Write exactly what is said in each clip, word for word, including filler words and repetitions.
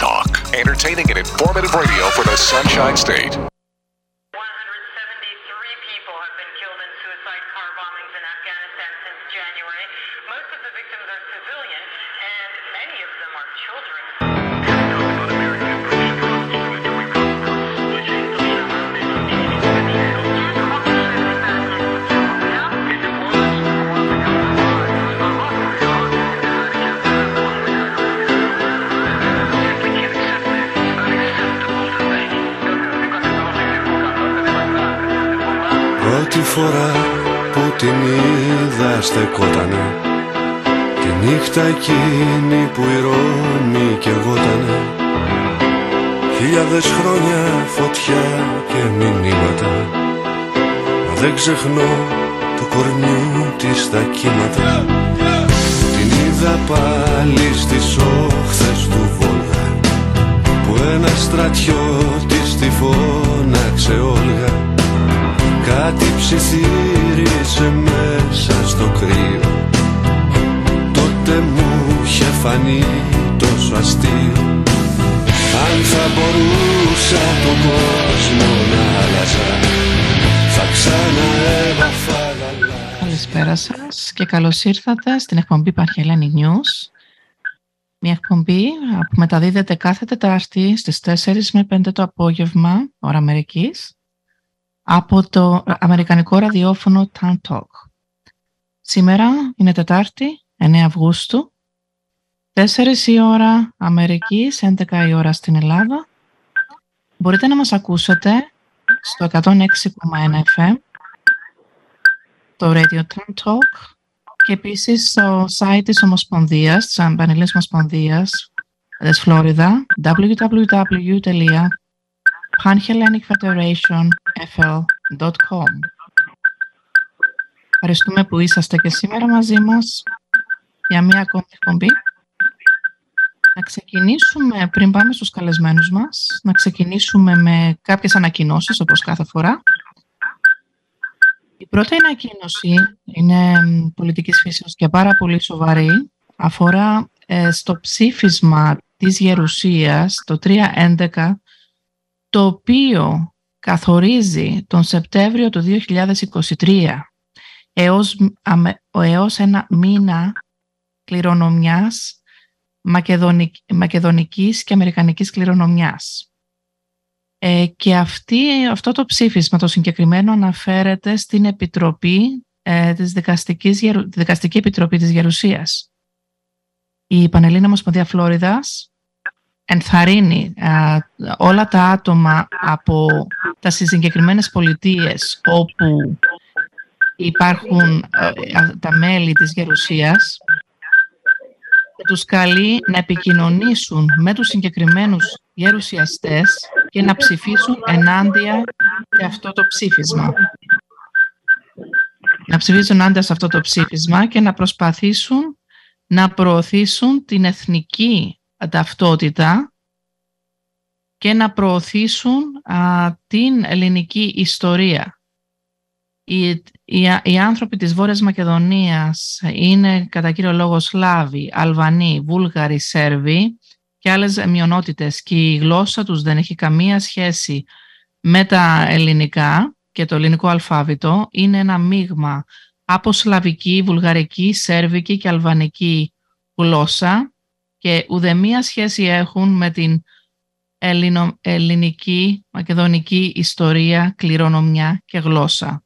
Talk, entertaining and informative radio for the Sunshine State. one hundred seventy-three people have been killed in suicide car bombings in Afghanistan since January. Most of the victims are civilian, and many of them are children. Πρώτη φορά που την είδα στεκότανε τη νύχτα εκείνη που η Ρώμη καιγότανε. Χιλιάδες χρόνια φωτιά και μηνύματα, μα δεν ξεχνώ του κορμιού της τα κύματα. Την είδα πάλι στις όχθες του Βόλγα, που ένα στρατιώτης τη φώναξε Όλγα. Κάτι ψιθύρισε μέσα στο κρύο, τότε μου είχε φανεί τόσο αστείο. Αν θα μπορούσα τον κόσμο να άλλαζα, θα ξαναέβαφα λαλά. Καλησπέρα σας και καλώς ήρθατε στην εκπομπή Πανχελένη News. Μια εκπομπή που μεταδίδεται κάθε Τετάρτη στις τέσσερις με πέντε το απόγευμα, ώρα Αμερικής, από το αμερικανικό ραδιόφωνο Town Talk. Σήμερα είναι Τετάρτη, εννέα Αυγούστου, τέσσερις η ώρα Αμερικής, έντεκα η ώρα στην Ελλάδα. Μπορείτε να μας ακούσετε στο εκατόν έξι κόμμα ένα εφ εμ, το Radio Town Talk, και επίσης στο site της Ομοσπονδίας, της Πανελλήνιας Ομοσπονδίας της Φλόριδα, double-u double-u double-u τελεία pan hellenic federation f l dot com. Ευχαριστούμε που είσαστε και σήμερα μαζί μας για μία ακόμη εκπομπή. Να ξεκινήσουμε, πριν πάμε στους καλεσμένους μας, να ξεκινήσουμε με κάποιες ανακοινώσεις, όπως κάθε φορά. Η πρώτη ανακοίνωση είναι πολιτικής φύσεως και πάρα πολύ σοβαρή. Αφορά ε, στο ψήφισμα της Γερουσίας, το τριακόσια έντεκα, το οποίο καθορίζει τον Σεπτέμβριο του δύο χιλιάδες είκοσι τρία έως, αμε, έως ένα μήνα κληρονομιάς μακεδονικ, μακεδονικής και αμερικανικής κληρονομιάς. Ε, και αυτή, αυτό το ψήφισμα το συγκεκριμένο αναφέρεται στην Επιτροπή, ε, της Δικαστικής, τη Δικαστική Επιτροπή της Γερουσίας. Η Πανελλήνια Ομοσπονδία Φλόριδας ενθαρρύνει α, όλα τα άτομα από τα συγκεκριμένες πολιτείες όπου υπάρχουν α, τα μέλη της Γερουσίας, και τους καλεί να επικοινωνήσουν με τους συγκεκριμένους γερουσιαστές και να ψηφίσουν ενάντια σε αυτό το ψήφισμα. Να ψηφίσουν ενάντια σε αυτό το ψήφισμα και να προσπαθήσουν να προωθήσουν την εθνική ταυτότητα και να προωθήσουν α, την ελληνική ιστορία. Οι, οι, οι άνθρωποι της Βόρειας Μακεδονίας είναι κατά κύριο λόγο Σλάβοι, Αλβανοί, Βούλγαροι, Σέρβοι και άλλες μειονότητες, και η γλώσσα τους δεν έχει καμία σχέση με τα ελληνικά και το ελληνικό αλφάβητο. Είναι ένα μείγμα από σλαβική, βουλγαρική, σέρβικη και αλβανική γλώσσα και ουδέμια σχέση έχουν με την ελληνο, ελληνική, μακεδονική ιστορία, κληρονομιά και γλώσσα.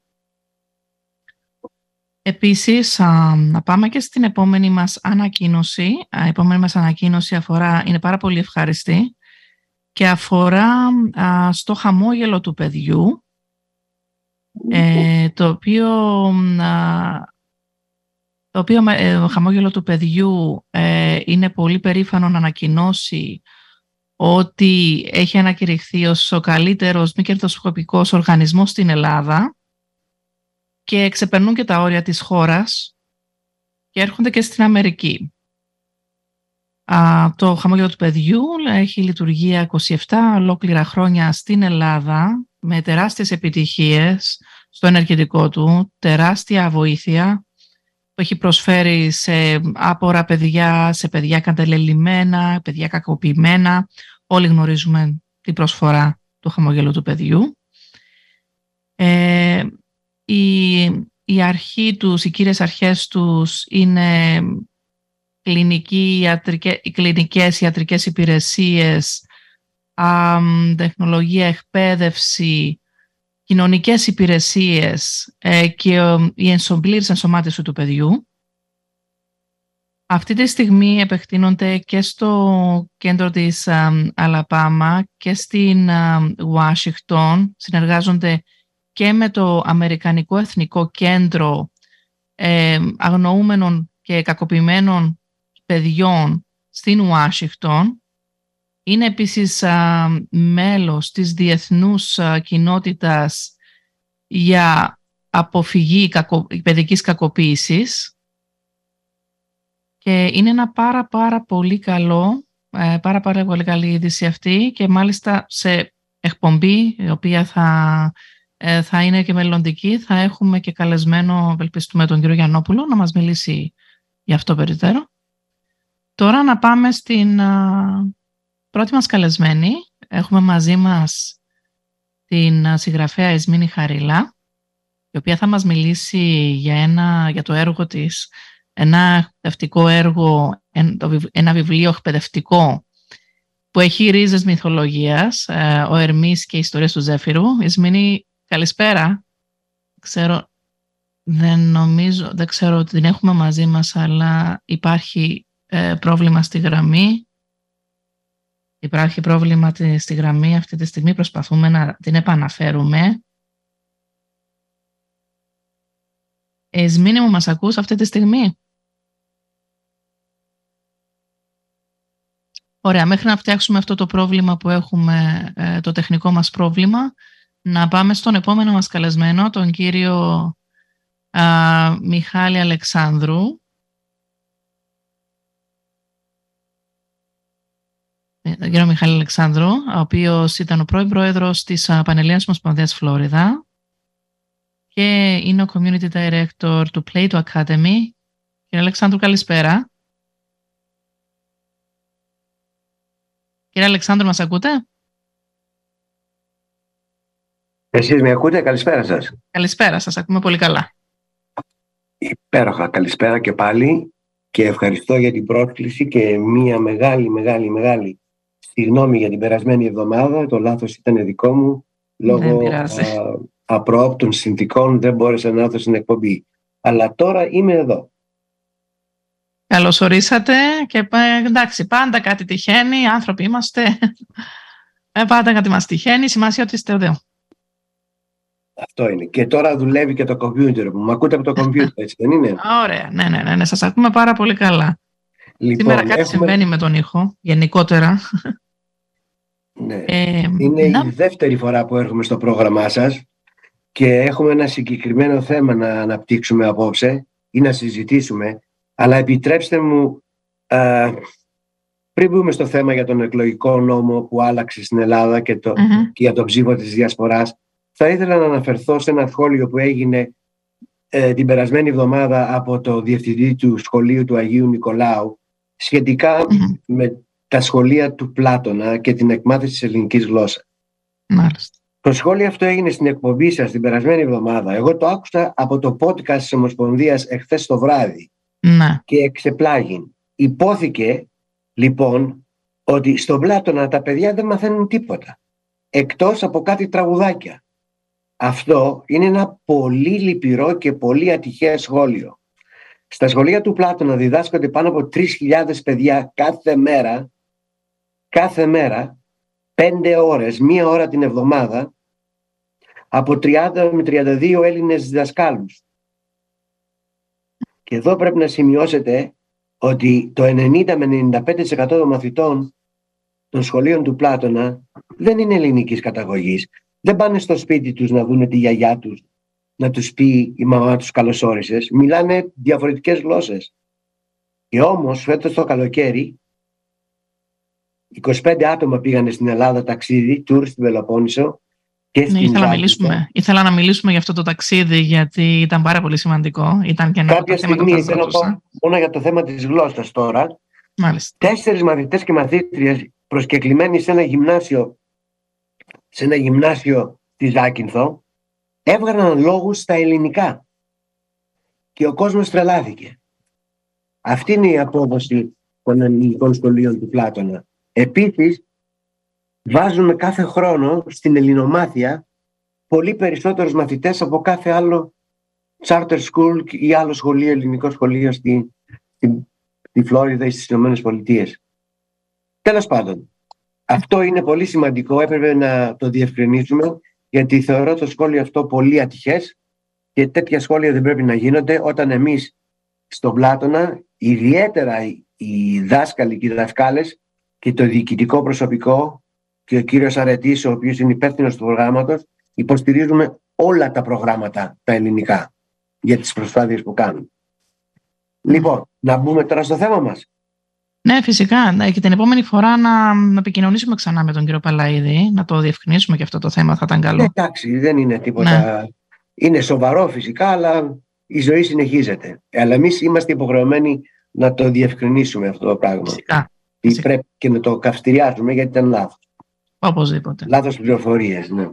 Επίσης, α, να πάμε και στην επόμενη μας ανακοίνωση. Η επόμενη μας ανακοίνωση αφορά, είναι πάρα πολύ ευχαριστή και αφορά α, στο χαμόγελο του παιδιού, ε, το οποίο... Α, το οποίο ε, το χαμόγελο του παιδιού ε, είναι πολύ περήφανο να ανακοινώσει ότι έχει ανακηρυχθεί ως ο καλύτερος μη κερδοσκοπικός οργανισμός στην Ελλάδα και ξεπερνούν και τα όρια της χώρας και έρχονται και στην Αμερική. Α, το χαμόγελο του παιδιού έχει λειτουργία είκοσι επτά ολόκληρα χρόνια στην Ελλάδα με τεράστιες επιτυχίες στο ενεργητικό του, τεράστια βοήθεια έχει προσφέρει σε άπορα παιδιά, σε παιδιά κατελελειμμένα, παιδιά κακοποιημένα. Όλοι γνωρίζουμε την προσφορά του χαμογελού του παιδιού. Ε, η, η αρχή τους, οι κύριες αρχές τους είναι κλινική, ιατρικές, οι κλινικές ιατρικές υπηρεσίες, α, τεχνολογία, εκπαίδευση, κοινωνικές υπηρεσίες ε, και ε, η ενσωμπλήρης ενσωμάτωση του παιδιού. Αυτή τη στιγμή επεκτείνονται και στο κέντρο της ε, Αλαπάμα και στην Ουάσιγκτον. Συνεργάζονται και με το Αμερικανικό Εθνικό Κέντρο ε, Αγνοούμενων και Κακοποιημένων Παιδιών στην Ουάσιγκτον. Είναι επίσης α, μέλος της διεθνούς α, κοινότητας για αποφυγή κακο, παιδικής κακοποίησης και είναι ένα πάρα πάρα πολύ καλό, ε, πάρα πάρα πολύ καλή είδηση αυτή και μάλιστα σε εκπομπή η οποία θα, ε, θα είναι και μελλοντική θα έχουμε και καλεσμένο, ευελπιστούμε, τον κύριο Γιαννόπουλο να μας μιλήσει για αυτό περιττέρω. Τώρα να πάμε στην α, πρώτη μας καλεσμένη. Έχουμε μαζί μας την συγγραφέα Εσμήνη Χαρίλα, η οποία θα μας μιλήσει για, ένα, για το έργο της, ένα εκπαιδευτικό έργο, ένα βιβλίο εκπαιδευτικό που έχει ρίζες μυθολογίας, ο Ερμής και οι ιστορίες του Ζέφυρου. Εσμήνη, καλησπέρα. Ξέρω, δεν νομίζω, δεν ξέρω ότι την έχουμε μαζί μας, αλλά υπάρχει ε, πρόβλημα στη γραμμή. Υπάρχει πρόβλημα στη γραμμή αυτή τη στιγμή, προσπαθούμε να την επαναφέρουμε. Εσμήνη μου, μας ακούς αυτή τη στιγμή? Ωραία, μέχρι να φτιάξουμε αυτό το πρόβλημα που έχουμε, το τεχνικό μας πρόβλημα, να πάμε στον επόμενο μας καλεσμένο, τον κύριο α, Μιχάλη Αλεξάνδρου. Τον κύριο Μιχάλη Αλεξάνδρου, ο οποίος ήταν ο πρώην πρόεδρος της Πανελλήνιας Ομοσπονδίας Φλόριδα και είναι ο Community Director του Plato Academy. Κύριε Αλεξάνδρου, καλησπέρα. Κύριε Αλεξάνδρου, μας ακούτε? Εσείς με ακούτε? Καλησπέρα σας. Καλησπέρα, σας ακούμε πολύ καλά. Υπέροχα, καλησπέρα και πάλι και ευχαριστώ για την πρόσκληση και μια μεγάλη, μεγάλη, μεγάλη συγγνώμη για την περασμένη εβδομάδα. Το λάθος ήταν δικό μου. Λόγω α, απροόπτων συνθηκών δεν μπόρεσα να έρθω στην εκπομπή. Αλλά τώρα είμαι εδώ. Καλώς ορίσατε και εντάξει, πάντα κάτι τυχαίνει, άνθρωποι είμαστε, πάντα κάτι μας τυχαίνει, σημασία ότι είστε εδώ. Αυτό είναι. Και τώρα δουλεύει και το κομπιούτερ μου. Μ' ακούτε από το κομπιούτερ, έτσι δεν είναι? Ωραία, ναι, ναι, ναι, ναι, σας ακούμε πάρα πολύ καλά. Λοιπόν, σήμερα κάτι έχουμε... συμβαίνει με τον ήχο, γενικότερα. Ναι. Ε, είναι να... η δεύτερη φορά που έρχομαι στο πρόγραμμά σας και έχουμε ένα συγκεκριμένο θέμα να αναπτύξουμε απόψε ή να συζητήσουμε. Αλλά επιτρέψτε μου, α, πριν μπούμε στο θέμα για τον εκλογικό νόμο που άλλαξε στην Ελλάδα και, το, mm-hmm. και για τον ψήφο της Διασποράς, θα ήθελα να αναφερθώ σε ένα σχόλιο που έγινε ε, την περασμένη εβδομάδα από το διευθυντή του σχολείου του Αγίου Νικολάου σχετικά mm-hmm. με τα σχολεία του Πλάτωνα και την εκμάθηση της ελληνικής γλώσσας. Μάλιστα. Το σχόλιο αυτό έγινε στην εκπομπή σας την περασμένη εβδομάδα. Εγώ το άκουσα από το podcast της Ομοσπονδίας εχθές το βράδυ. Να. Και εξεπλάγει. Υπόθηκε λοιπόν ότι στον Πλάτωνα τα παιδιά δεν μαθαίνουν τίποτα εκτός από κάτι τραγουδάκια. Αυτό είναι ένα πολύ λυπηρό και πολύ ατυχές σχόλιο. Στα σχολεία του Πλάτωνα διδάσκονται πάνω από τρεις χιλιάδες παιδιά κάθε μέρα, κάθε μέρα, πέντε ώρες, μία ώρα την εβδομάδα, από τριάντα με τριάντα δύο Έλληνες διδασκάλους. Και εδώ πρέπει να σημειώσετε ότι το ενενήντα με ενενήντα πέντε τοις εκατό των μαθητών των σχολείων του Πλάτωνα δεν είναι ελληνικής καταγωγής. Δεν πάνε στο σπίτι τους να δούνε τη γιαγιά τους, να τους πει η μαμά τους καλώς όρισες. Μιλάνε διαφορετικές γλώσσες. Και όμως φέτος το καλοκαίρι είκοσι πέντε άτομα πήγανε στην Ελλάδα ταξίδι, τουρ στην Πελοπόννησο Και στην ναι, ήθελα, να Ζάκυνθο. μιλήσουμε. ήθελα να μιλήσουμε για αυτό το ταξίδι, γιατί ήταν πάρα πολύ σημαντικό. Ήταν και ένα από Κάποια τα θέματα που στιγμή θα θέλω να πω μόνο για το θέμα της γλώσσας τώρα. Μάλιστα. Τέσσερις μαθητές και μαθήτριες προσκεκλημένοι σε ένα γυμνάσιο, σε ένα γυμνάσιο στη Ζάκυνθο, έβγαλαν λόγους στα ελληνικά. Και ο κόσμος τρελάθηκε. Αυτή είναι η απόδοση των ελληνικών σχολείων του Πλάτωνα. Επίσης, βάζουμε κάθε χρόνο στην ελληνομάθεια πολύ περισσότερους μαθητές από κάθε άλλο charter school ή άλλο σχολείο, ελληνικό σχολείο στη, στη, στη Φλόριδα ή στις Ηνωμένες Πολιτείες. Τέλος πάντων, αυτό είναι πολύ σημαντικό, έπρεπε να το διευκρινίσουμε, γιατί θεωρώ το σχόλιο αυτό πολύ ατυχές και τέτοια σχόλια δεν πρέπει να γίνονται όταν εμείς στον Πλάτωνα, ιδιαίτερα οι δάσκαλοι και οι δασκάλες και το διοικητικό προσωπικό και ο κύριος Αρετής, ο οποίος είναι υπεύθυνος του προγράμματος, υποστηρίζουμε όλα τα προγράμματα τα ελληνικά για τις προσπάθειες που κάνουν. Λοιπόν, να μπούμε τώρα στο θέμα μας. Ναι, φυσικά. Ναι, και την επόμενη φορά να, να επικοινωνήσουμε ξανά με τον κύριο Παλαίδη, να το διευκρινίσουμε και αυτό το θέμα, θα ήταν καλό. Ναι, εντάξει, δεν είναι τίποτα. Ναι. Είναι σοβαρό φυσικά, αλλά η ζωή συνεχίζεται. Αλλά εμείς είμαστε υποχρεωμένοι να το διευκρινίσουμε αυτό το πράγμα. Φυσικά. Ή Φυσικά. πρέπει και να το καυστηριάσουμε γιατί ήταν λάθος. Οπωσδήποτε. Λάθος πληροφορίες, ναι.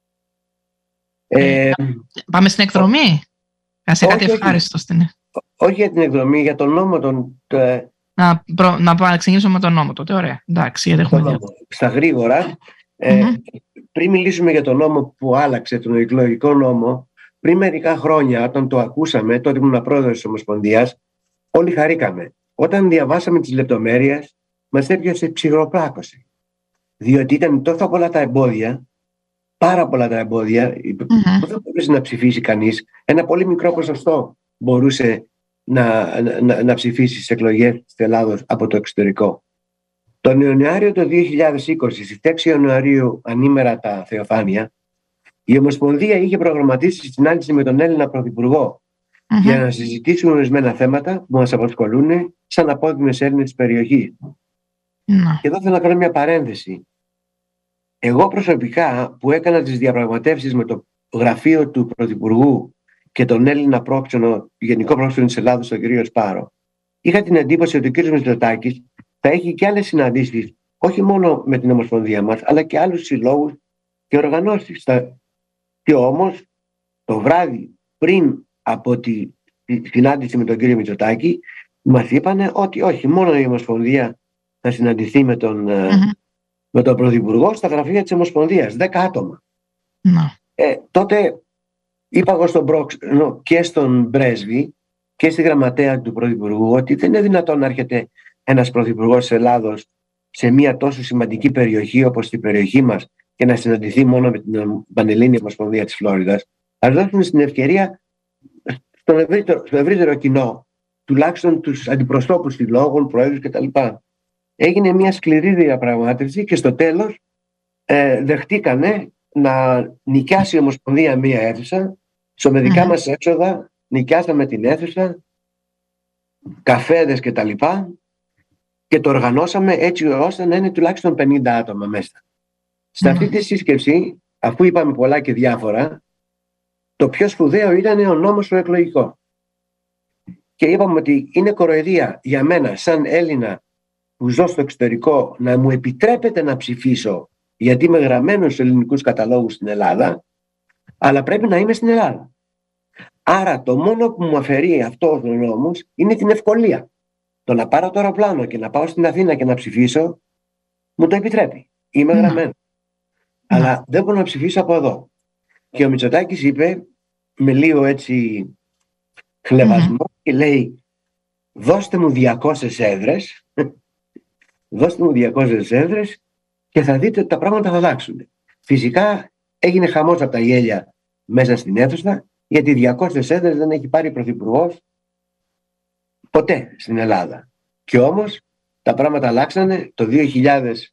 Ε, Ε, πάμε στην εκδρομή. Σε κάτι όχι, ευχάριστο στην. όχι για την εκδρομή, για τον νόμο των... Το, Να, προ, να πάμε, ξεκινήσουμε με τον νόμο τότε. Ωραία. Εντάξει, γιατί έχουμε τον δύο. νόμο. Στα γρήγορα, ε, Μμμ. πριν μιλήσουμε για τον νόμο που άλλαξε, τον εκλογικό νόμο, πριν μερικά χρόνια, όταν το ακούσαμε, τότε ήμουν πρόεδρος της Ομοσπονδίας, όλοι χαρήκαμε. Όταν διαβάσαμε τις λεπτομέρειες, μας έπιασε ψυχροπλάκωση. Διότι ήταν τόσο πολλά τα εμπόδια, πάρα πολλά τα εμπόδια, Μμμ. που δεν μπορούσε να ψηφίσει κανείς. Ένα πολύ μικρό ποσοστό μπορούσε να, να, να ψηφίσει στις εκλογές της Ελλάδος από το εξωτερικό. Τον Ιανουάριο του δύο χιλιάδες είκοσι, στις έξι Ιανουαρίου, ανήμερα τα Θεοφάνεια, η Ομοσπονδία είχε προγραμματίσει συνάντηση με τον Έλληνα Πρωθυπουργό Μμμ. για να συζητήσουμε ορισμένα θέματα που μας απασχολούν σαν απόδημες Έλληνες της περιοχής. Να. Και εδώ θέλω να κάνω μια παρένθεση. Εγώ προσωπικά, που έκανα τις διαπραγματεύσεις με το γραφείο του Πρωθυπουργού και τον Έλληνα πρόξενο, γενικό πρόξενο της Ελλάδος, τον κύριο Σπάρο, είχα την εντύπωση ότι ο κύριος Μητσοτάκης θα έχει και άλλες συναντήσεις, όχι μόνο με την Ομοσπονδία μας, αλλά και άλλους συλλόγους και οργανώσεις. Και όμως, το βράδυ πριν από τη συνάντηση με τον κύριο Μητσοτάκη, μας είπανε ότι όχι, μόνο η Ομοσπονδία θα συναντηθεί με τον, Μμμ. με τον Πρωθυπουργό στα γραφεία της Ομοσπονδίας, δέκα άτομα. Να. Ε, τότε είπα εγώ στον πρόξενο και στον πρέσβη και στη γραμματέα του Πρωθυπουργού ότι δεν είναι δυνατόν να έρχεται ένας Πρωθυπουργός της Ελλάδος σε μια τόσο σημαντική περιοχή όπως την περιοχή μας και να συναντηθεί μόνο με την Πανελλήνια Ομοσπονδία της Φλόριδας. Ας δώσουμε στην ευκαιρία στον ευρύτερο, στο ευρύτερο κοινό, τουλάχιστον τους αντιπροσώπους συλλόγων, προέδρους κτλ. Έγινε μια σκληρή διαπραγμάτευση και στο τέλος ε, δεχτήκανε να νοικιάσει η Ομοσπονδία μία αίθουσα. Στο με δικά Μμμ. μας έξοδα νοικιάσαμε την αίθουσα, καφέδες κτλ. Και το οργανώσαμε έτσι ώστε να είναι τουλάχιστον πενήντα άτομα μέσα. Σε αυτή τη σύσκεψη, αφού είπαμε πολλά και διάφορα, το πιο σπουδαίο ήταν ο νόμος ο εκλογικός. Και είπαμε ότι είναι κοροϊδία για μένα σαν Έλληνα που ζω στο εξωτερικό να μου επιτρέπεται να ψηφίσω γιατί είμαι γραμμένος στους ελληνικούς καταλόγους στην Ελλάδα, αλλά πρέπει να είμαι στην Ελλάδα. Άρα το μόνο που μου αφαιρεί αυτός ο νόμος είναι την ευκολία. Το να πάρω το αεροπλάνο και να πάω στην Αθήνα και να ψηφίσω μου το επιτρέπει. Είμαι Ναι. γραμμένος. Αλλά δεν μπορώ να ψηφίσω από εδώ. Και ο Μητσοτάκης είπε με λίγο έτσι χλεβασμό και λέει δώστε μου διακόσιες έδρες δώστε μου διακόσιες έδρες και θα δείτε ότι τα πράγματα θα αλλάξουν. Φυσικά έγινε χαμός από τα γέλια μέσα στην αίθουσα γιατί διακόσιες έδρες δεν έχει πάρει πρωθυπουργός ποτέ στην Ελλάδα. Και όμως τα πράγματα αλλάξανε το δύο χιλιάδες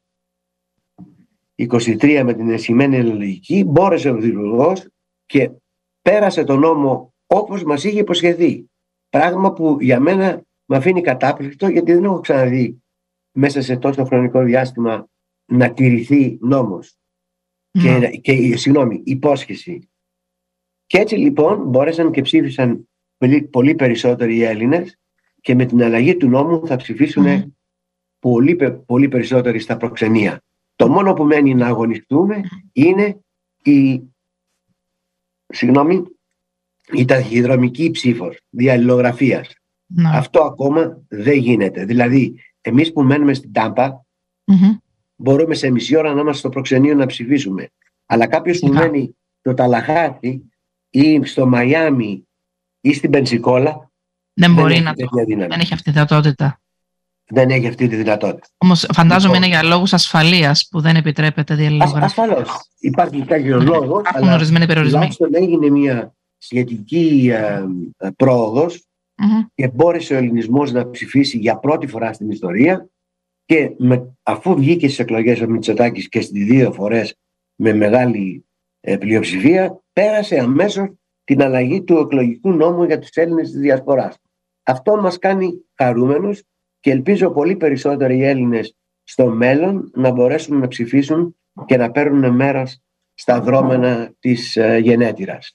είκοσι τρία με την ενισχυμένη ελληνική, μπόρεσε ο πρωθυπουργός και πέρασε τον νόμο όπως μας είχε υποσχεθεί. Πράγμα που για μένα με αφήνει κατάπληκτο γιατί δεν έχω ξαναδεί μέσα σε τόσο χρονικό διάστημα να τηρηθεί νόμος. και, και συγγνώμη, υπόσχεση. Και έτσι λοιπόν μπόρεσαν και ψήφισαν πολύ, πολύ περισσότεροι οι Έλληνες και με την αλλαγή του νόμου θα ψηφίσουν mm. πολύ, πολύ περισσότεροι στα προξενία. Το μόνο που μένει να αγωνιστούμε είναι η, συγγνώμη, η ταχυδρομική ψήφος διαλληλογραφίας. Mm. Αυτό ακόμα δεν γίνεται. Δηλαδή, εμείς που μένουμε στην Τάμπα mm-hmm. μπορούμε σε μισή ώρα να είμαστε στο προξενείο να ψηφίσουμε. Αλλά κάποιος που μένει στο Ταλαχάτι ή στο Μαϊάμι ή στην Πενσικόλα δεν μπορεί να το. Δεν έχει αυτή τη δυνατότητα. Δεν έχει αυτή τη δυνατότητα. Όμως φαντάζομαι λοιπόν, είναι για λόγους ασφαλείας που δεν επιτρέπεται διαλληλογραφία. Ασφαλώς. Υπάρχει κάποιο λόγο. Υπάρχουν ορισμένοι περιορισμοί. Τουλάχιστον έγινε μια σχετική ε, ε, πρόοδος mm-hmm. και μπόρεσε ο ελληνισμός να ψηφίσει για πρώτη φορά στην ιστορία και με, αφού βγήκε στις εκλογές ο Μητσοτάκης και στις δύο φορές με μεγάλη ε, πλειοψηφία, πέρασε αμέσως την αλλαγή του εκλογικού νόμου για τους Έλληνες της Διασποράς. Αυτό μας κάνει χαρούμενους και ελπίζω πολύ περισσότεροι οι Έλληνες στο μέλλον να μπορέσουν να ψηφίσουν και να παίρνουν μέρος στα δρόμενα της ε, γενέτειρας.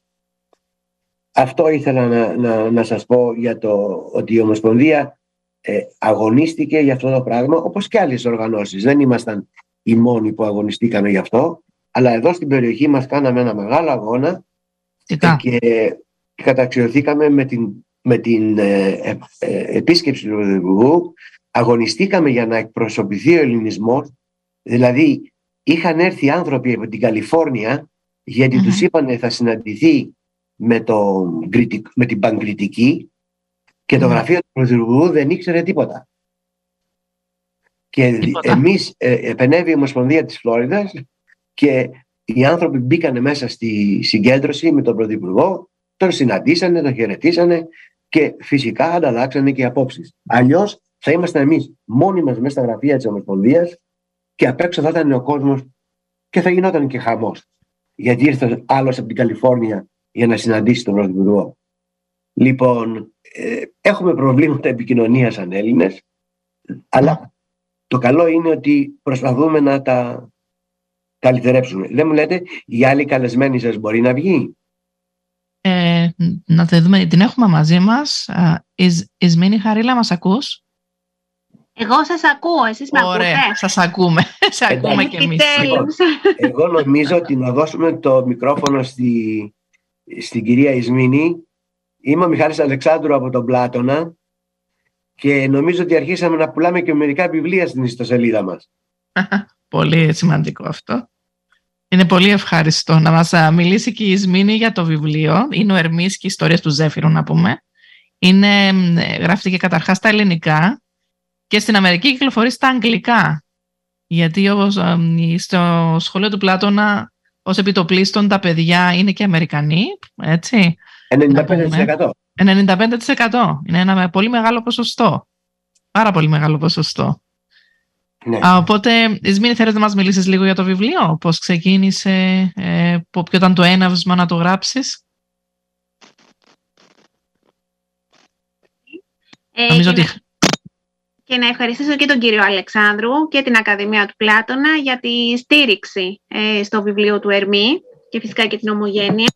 Αυτό ήθελα να, να, να σας πω για το ότι η Ομοσπονδία ε, αγωνίστηκε για αυτό το πράγμα, όπως και άλλες οργανώσεις. Δεν ήμασταν οι μόνοι που αγωνιστήκαμε γι' αυτό, αλλά εδώ στην περιοχή μας κάναμε ένα μεγάλο αγώνα και, και καταξιωθήκαμε με την, με την ε, ε, ε, επίσκεψη του Πρωθυπουργού. Αγωνιστήκαμε για να εκπροσωπηθεί ο ελληνισμός. Δηλαδή είχαν έρθει άνθρωποι από την Καλιφόρνια γιατί mm-hmm. τους είπανε θα συναντηθεί με, το, με την Παγκριτική και το mm-hmm. γραφείο του Πρωθυπουργού δεν ήξερε τίποτα. Και τίποτα. Εμείς ε, επενέβη η Ομοσπονδία της Φλόριδας και οι άνθρωποι μπήκανε μέσα στη συγκέντρωση με τον Πρωθυπουργό, τον συναντήσανε, τον χαιρετήσανε και φυσικά ανταλλάξανε και απόψεις. Αλλιώς θα ήμασταν εμείς μόνοι μας μέσα στα γραφεία της Ομοσπονδίας και απ' έξω θα ήταν ο κόσμος και θα γινόταν και χαμός. Γιατί ήρθε άλλος από την Καλιφόρνια για να συναντήσει τον Πρωθυπουργό. Λοιπόν, ε, έχουμε προβλήματα επικοινωνίας σαν Έλληνες, αλλά το καλό είναι ότι προσπαθούμε να τα καλυτερέψουμε. Δεν μου λέτε, η άλλη καλεσμένη σας μπορεί να βγει? Ε, να τη δούμε, την έχουμε μαζί μας. Ισμήνη Χαρίλα, μας ακούς? Εγώ σας ακούω, εσείς με ακούτε? Ωραία, σας ακούμε. Σε ακούμε και εμείς. Εγώ νομίζω ότι να δώσουμε το μικρόφωνο στη, στην κυρία Ισμήνη. Είμαι ο Μιχάλης Αλεξάνδρου από τον Πλάτωνα και νομίζω ότι αρχίσαμε να πουλάμε και μερικά βιβλία στην ιστοσελίδα μας. Πολύ σημαντικό αυτό. Είναι πολύ ευχαριστώ να μας μιλήσει και η Ισμήνη για το βιβλίο. Είναι ο Ερμής και οι ιστορίες του Ζέφυρου, να πούμε. Είναι, γράφτηκε καταρχάς στα ελληνικά και στην Αμερική κυκλοφορεί στα αγγλικά. Γιατί όπως, στο σχολείο του Πλάτωνα, ως επιτοπλίστων, τα παιδιά είναι και Αμερικανοί, έτσι. ενενήντα πέντε τοις εκατό. ενενήντα πέντε τοις εκατό. Είναι ένα πολύ μεγάλο ποσοστό. Πάρα πολύ μεγάλο ποσοστό. Ναι. Α, οπότε, Ισμήνη, θέλεις να μας μιλήσεις λίγο για το βιβλίο? Πώς ξεκίνησε, ε, ποιο ήταν το έναυσμα να το γράψεις? Ε, Νομίζω και, ότι... να... και να ευχαριστήσω και τον κύριο Αλεξάνδρου και την Ακαδημία του Πλάτωνα για τη στήριξη ε, στο βιβλίο του Ερμή και φυσικά και την Ομογένεια.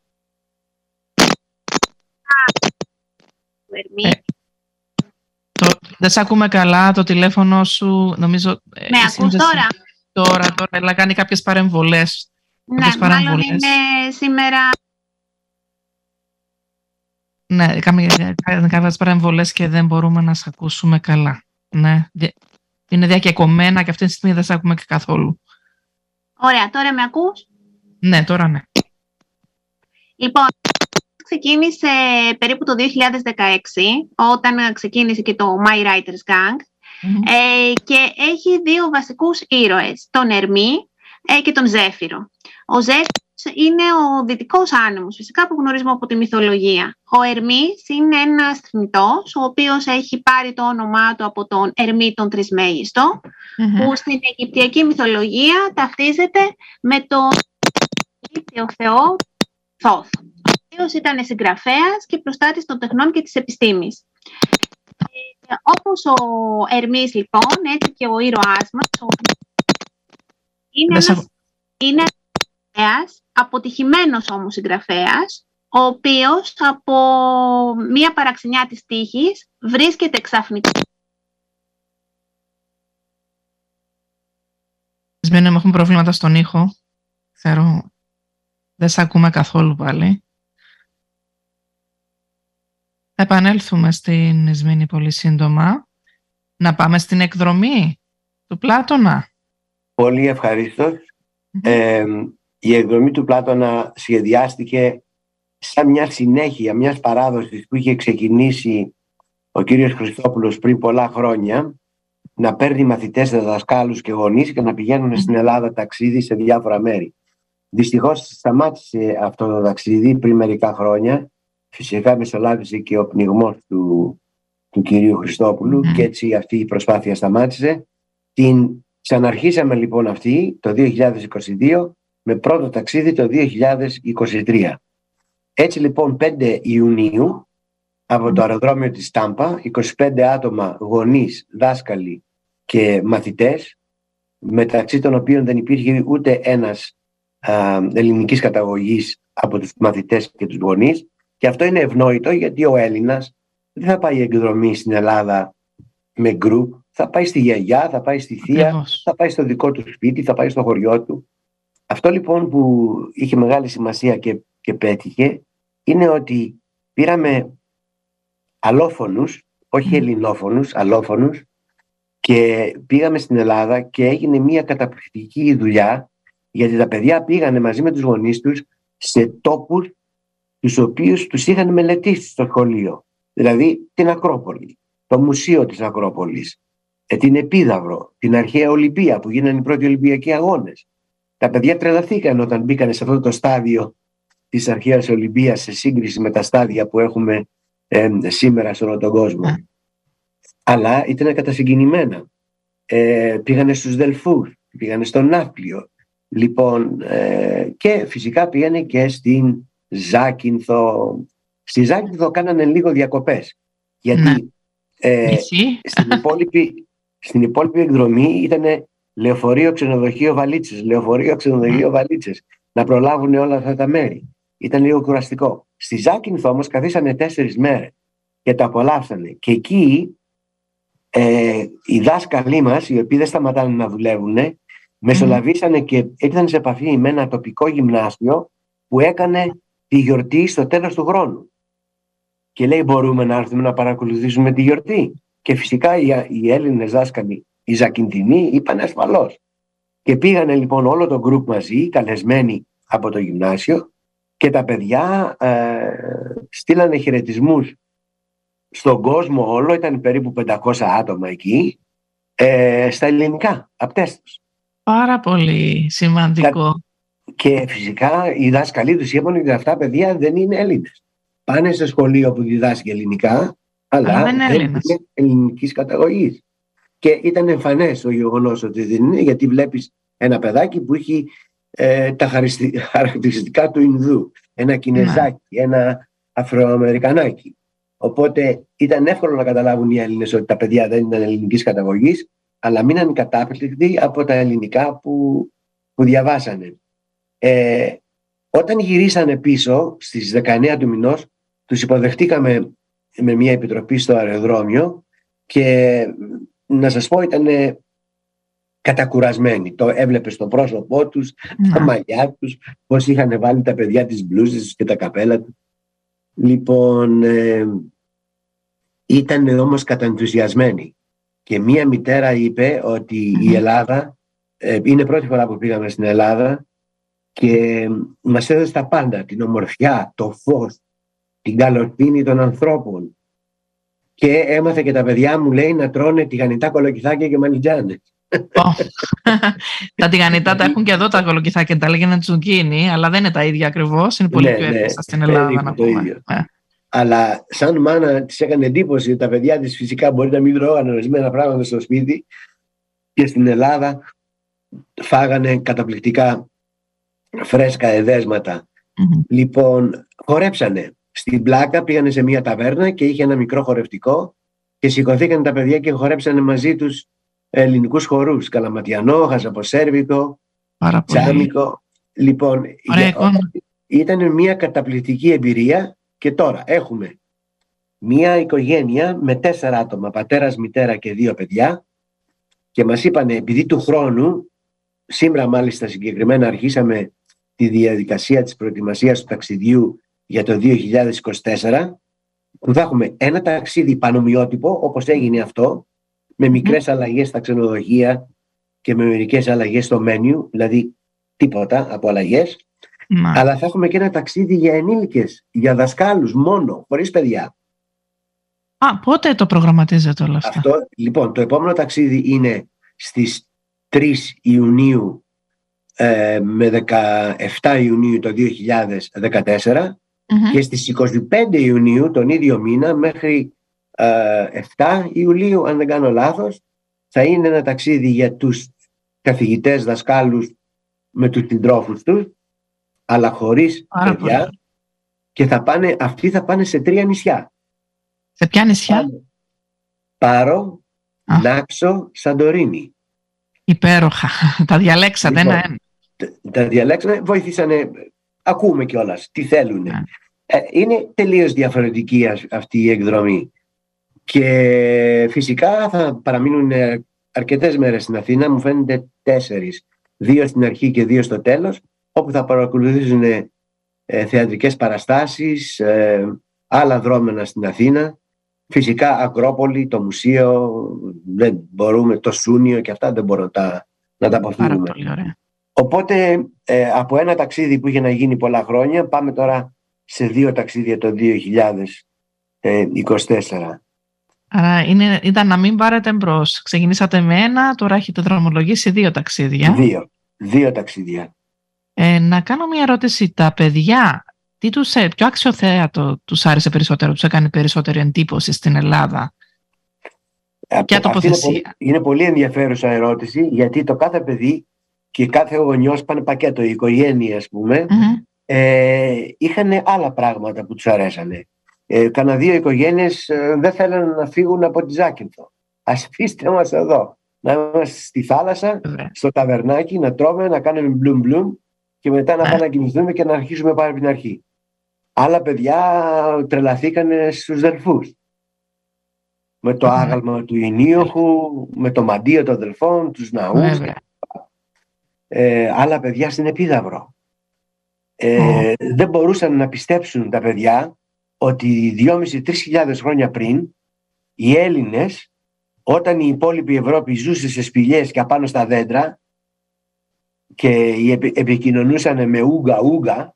Ε, το, δεν σε ακούμε καλά, το τηλέφωνο σου νομίζω... Με ακούς τώρα? Τώρα, τώρα, αλλά κάνει κάποιες παρεμβολές. Ναι, κάποιες παρεμβολές. Μάλλον είναι σήμερα... Ναι, κάνει κάποιες παρεμβολές και δεν μπορούμε να σε ακούσουμε καλά. Ναι, είναι διακεκομένα και αυτή τη στιγμή δεν σε ακούμε και καθόλου. Ωραία, τώρα με ακούς? Ναι, τώρα ναι. Λοιπόν, ξεκίνησε περίπου το δύο χιλιάδες δεκαέξι, όταν ξεκίνησε και το My Writers Gang, mm-hmm. ε, και έχει δύο βασικούς ήρωες, τον Ερμή ε, και τον Ζέφυρο. Ο Ζέφυρος είναι ο δυτικός άνεμος, φυσικά που γνωρίζουμε από τη μυθολογία. Ο Ερμής είναι ένας θνητός, ο οποίος έχει πάρει το όνομά του από τον Ερμή τον Τρισμέγιστο, mm-hmm. που στην Αιγυπτιακή μυθολογία ταυτίζεται με τον Αιγύπτιο θεό Θόθ, ο οποίος ήταν συγγραφέας και προστάτης των τεχνών και της επιστήμης. Ε, όπως ο Ερμής, λοιπόν, έτσι και ο ήρωάς μας, ο... είναι ένας... Είναι... αποτυχημένος όμως συγγραφέας, ο οποίος από μία παραξενιά της τύχης βρίσκεται ξαφνικά. Σβήνε, έχουμε προβλήματα στον ήχο. Ξέρω, δεν σε ακούμε καθόλου πάλι. Θα επανέλθουμε στην Ισμήνη πολύ σύντομα. Να πάμε στην εκδρομή του Πλάτωνα. Πολύ ευχαρίστως. Mm-hmm. Ε, η εκδρομή του Πλάτωνα σχεδιάστηκε σαν μια συνέχεια μιας παράδοσης που είχε ξεκινήσει ο κύριος Χριστόπουλος πριν πολλά χρόνια, να παίρνει μαθητές, δασκάλους και γονείς και να πηγαίνουν στην Ελλάδα ταξίδι σε διάφορα μέρη. Δυστυχώς σταμάτησε αυτό το ταξίδι πριν μερικά χρόνια. Φυσικά μεσολάβησε και ο πνιγμός του, του κυρίου Χριστόπουλου mm. και έτσι αυτή η προσπάθεια σταμάτησε. Την ξαναρχίσαμε λοιπόν αυτή το δύο χιλιάδες είκοσι δύο με πρώτο ταξίδι το δύο χιλιάδες είκοσι τρία. Έτσι λοιπόν πέντε Ιουνίου από το αεροδρόμιο της Τάμπα, είκοσι πέντε άτομα, γονείς, δάσκαλοι και μαθητές, μεταξύ των οποίων δεν υπήρχε ούτε ένας α, ελληνικής καταγωγής από τους μαθητές και τους γονείς, και αυτό είναι ευνόητο γιατί ο Έλληνας δεν θα πάει εκδρομή στην Ελλάδα με γκρουπ, θα πάει στη γιαγιά, θα πάει στη θεία, Ακριβώς. θα πάει στο δικό του σπίτι, θα πάει στο χωριό του. Αυτό λοιπόν που είχε μεγάλη σημασία και, και πέτυχε είναι ότι πήραμε αλλόφωνους, όχι ελληνόφωνους, αλλόφωνους, και πήγαμε στην Ελλάδα και έγινε μια καταπληκτική δουλειά, γιατί τα παιδιά πήγανε μαζί με τους γονείς τους σε τόπους τους οποίους τους είχαν μελετήσει στο σχολείο. Δηλαδή την Ακρόπολη, το Μουσείο της Ακρόπολης, την Επίδαυρο, την αρχαία Ολυμπία που γίνανε οι πρώτοι Ολυμπιακοί αγώνες. Τα παιδιά τρελαθήκαν όταν μπήκαν σε αυτό το στάδιο της αρχαίας Ολυμπίας σε σύγκριση με τα στάδια που έχουμε ε, σήμερα σε όλο τον κόσμο. Mm. Αλλά ήταν κατασυγκινημένα. Ε, πήγανε στους Δελφούς, πήγανε στον Ναύπλιο. Λοιπόν, ε, και φυσικά πήγανε και στην Ζάκυνθο. Στη Ζάκυνθο κάνανε λίγο διακοπές. Γιατί mm. ε, στην, υπόλοιπη, στην υπόλοιπη εκδρομή ήταν λεωφορείο, ξενοδοχείο, βαλίτσες, λεωφορείο, ξενοδοχείο, mm. βαλίτσες. Να προλάβουν όλα αυτά τα μέρη. Ήταν λίγο κουραστικό. Στη Ζάκυνθο όμως καθίσανε τέσσερις μέρες και το απολαύσανε. Και εκεί ε, οι δάσκαλοι μας, οι οποίοι δεν σταματάνε να δουλεύουν, μεσολαβήσανε mm. και ήρθαν σε επαφή με ένα τοπικό γυμνάσιο που έκανε τη γιορτή στο τέλος του χρόνου. Και λέει, μπορούμε να έρθουμε να παρακολουθήσουμε τη γιορτή? Και φυσικά οι, οι Έλληνες δάσκαλοι, οι Ζακυντινοί, είπαν ασφαλώς. Και πήγανε λοιπόν όλο το γκρουπ μαζί, καλεσμένοι από το γυμνάσιο, και τα παιδιά ε, στείλανε χαιρετισμούς στον κόσμο όλο, ήταν περίπου πεντακόσια άτομα εκεί, ε, στα ελληνικά, απτές τους. Πάρα πολύ σημαντικό. Και φυσικά οι δάσκαλοι τους είπαν ότι αυτά παιδιά δεν είναι Έλληνες. Πάνε σε σχολείο που διδάσκει ελληνικά, αλλά, αλλά δεν είναι, δεν είναι ελληνικής καταγωγής. Και ήταν εμφανές το γεγονός ότι δεν είναι, γιατί βλέπεις ένα παιδάκι που έχει ε, τα χαρακτηριστικά του Ινδού, ένα Κινεζάκι, ναι. ένα Αφροαμερικανάκι. Οπότε ήταν εύκολο να καταλάβουν οι Έλληνες ότι τα παιδιά δεν ήταν ελληνικής καταγωγής, αλλά μείναν κατάπληκτοι από τα ελληνικά που, που διαβάσανε. Ε, όταν γυρίσανε πίσω στις δεκαεννέα του μηνός, τους υποδεχτήκαμε με μια επιτροπή στο αεροδρόμιο και να σας πω ήταν κατακουρασμένοι. Το έβλεπες στο πρόσωπό τους, mm. τα μαλλιά τους, πώς είχαν βάλει τα παιδιά τις μπλούζες τους και τα καπέλα τους. Λοιπόν, ε, ήταν όμως καταενθουσιασμένοι. Και μία μητέρα είπε ότι mm. η Ελλάδα, ε, είναι πρώτη φορά που πήγαμε στην Ελλάδα, και μας έδωσε τα πάντα, την ομορφιά, το φως, την καλοσύνη των ανθρώπων, και έμαθε και τα παιδιά μου, λέει, να τρώνε τηγανιτά κολοκυθάκια και μανιτζάνες. Oh. Τα τηγανιτά τα έχουν και εδώ τα κολοκυθάκια, τα λέγανε τσουκίνι, αλλά δεν είναι τα ίδια ακριβώς, είναι πολύ ναι, πιο εύκολα ναι, στην Ελλάδα ναι, να πούμε. Yeah. Αλλά σαν μάνα της έκανε εντύπωση ότι τα παιδιά της φυσικά μπορεί να μην τρώγανε ορισμένα πράγματα στο σπίτι, και στην Ελλάδα φάγανε καταπληκτικά φρέσκα εδέσματα. Mm-hmm. Λοιπόν, χορέψανε. Στην Πλάκα πήγανε σε μια ταβέρνα και είχε ένα μικρό χορευτικό και σηκωθήκαν τα παιδιά και χορέψανε μαζί τους ελληνικούς χορούς. Καλαματιανό, χαζαποσέρβικο, τσάμικο. Λοιπόν, Ωραία, ήταν μια καταπληκτική εμπειρία και τώρα έχουμε μια οικογένεια με τέσσερα άτομα, πατέρας, μητέρα και δύο παιδιά, και μας είπανε, επειδή του χρόνου, σήμερα μάλιστα συγκεκριμένα αρχίσαμε τη διαδικασία της προετοιμασίας του ταξιδιού για το δύο χιλιάδες είκοσι τέσσερα, που θα έχουμε ένα ταξίδι πανομοιότυπο όπως έγινε αυτό, με μικρές αλλαγές στα ξενοδοχεία και με μερικές αλλαγές στο μένιου, δηλαδή τίποτα από αλλαγές. Μα. Αλλά θα έχουμε και ένα ταξίδι για ενήλικες, για δασκάλους μόνο, χωρίς παιδιά. Α, πότε το προγραμματίζετε όλα αυτά? Αυτό, λοιπόν, το επόμενο ταξίδι είναι στις τρεις Ιουνίου ε, με δεκαεφτά Ιουνίου το δύο χιλιάδες δεκατέσσερα mm-hmm. και στις είκοσι πέντε Ιουνίου τον ίδιο μήνα μέχρι ε, εφτά Ιουλίου, αν δεν κάνω λάθος, θα είναι ένα ταξίδι για τους καθηγητές, δασκάλους με τους συντρόφους τους, αλλά χωρίς Άρα παιδιά πολύ. Και θα πάνε, αυτοί θα πάνε σε τρία νησιά. Σε ποια νησιά? Πάρο, Α. Νάξο, Σαντορίνη. Υπέροχα. Τα διαλέξατε λοιπόν, ένα-ένα. Τα διαλέξανε, βοηθήσανε, ακούμε κιόλας τι θέλουν. Yeah. Ε, είναι τελείως διαφορετική αυτή η εκδρομή. Και φυσικά θα παραμείνουν αρκετές μέρες στην Αθήνα, μου φαίνεται τέσσερις. Δύο στην αρχή και δύο στο τέλος, όπου θα παρακολουθήσουν ε, θεατρικές παραστάσεις, ε, άλλα δρόμενα στην Αθήνα. Φυσικά Ακρόπολη, το μουσείο, δεν μπορούμε, το Σούνιο και αυτά δεν μπορούμε να τα, να τα αποφύγουμε. Οπότε ε, από ένα ταξίδι που είχε να γίνει πολλά χρόνια πάμε τώρα σε δύο ταξίδια το δύο χιλιάδες είκοσι τέσσερα. Άρα είναι, ήταν να μην πάρετε μπρος. Ξεκινήσατε με ένα, τώρα έχετε δρομολογήσει δύο ταξίδια. Δύο, δύο ταξίδια. Ε, να κάνω μια ερώτηση. Τα παιδιά, τι τους, ποιο αξιοθέατο τους άρεσε περισσότερο, τους έκανε περισσότερη εντύπωση στην Ελλάδα? Ποια τοποθεσία? Είναι πολύ, είναι πολύ ενδιαφέρουσα ερώτηση, γιατί το κάθε παιδί και κάθε γονιός πάνε πακέτο, η οικογένεια ας πούμε, mm-hmm. ε, είχαν άλλα πράγματα που τους αρέσανε. Ε, Κάνα δύο οικογένειες ε, δεν θέλανε να φύγουν από τη Ζάκυνθο. Ας αφήστε μας εδώ, να είμαστε στη θάλασσα, mm-hmm. στο ταβερνάκι, να τρώμε, να κάνουμε μπλουμ μπλουμ και μετά να mm-hmm. πάμε να κοιμηθούμε και να αρχίσουμε πάλι από την αρχή. Άλλα παιδιά τρελαθήκανε στους Δελφούς. Με το mm-hmm. άγαλμα του Ηνίοχου, με το μαντίο των Δελφών, τους ναούς. Mm-hmm. Ε, άλλα παιδιά στην Επίδαυρο. Ε, mm. Δεν μπορούσαν να πιστέψουν τα παιδιά ότι δυόμισι με τρεις χιλιάδες χρόνια πριν οι Έλληνες, όταν η υπόλοιπη Ευρώπη ζούσε σε σπηλιές και απάνω στα δέντρα και επικοινωνούσαν με ούγκα ούγκα,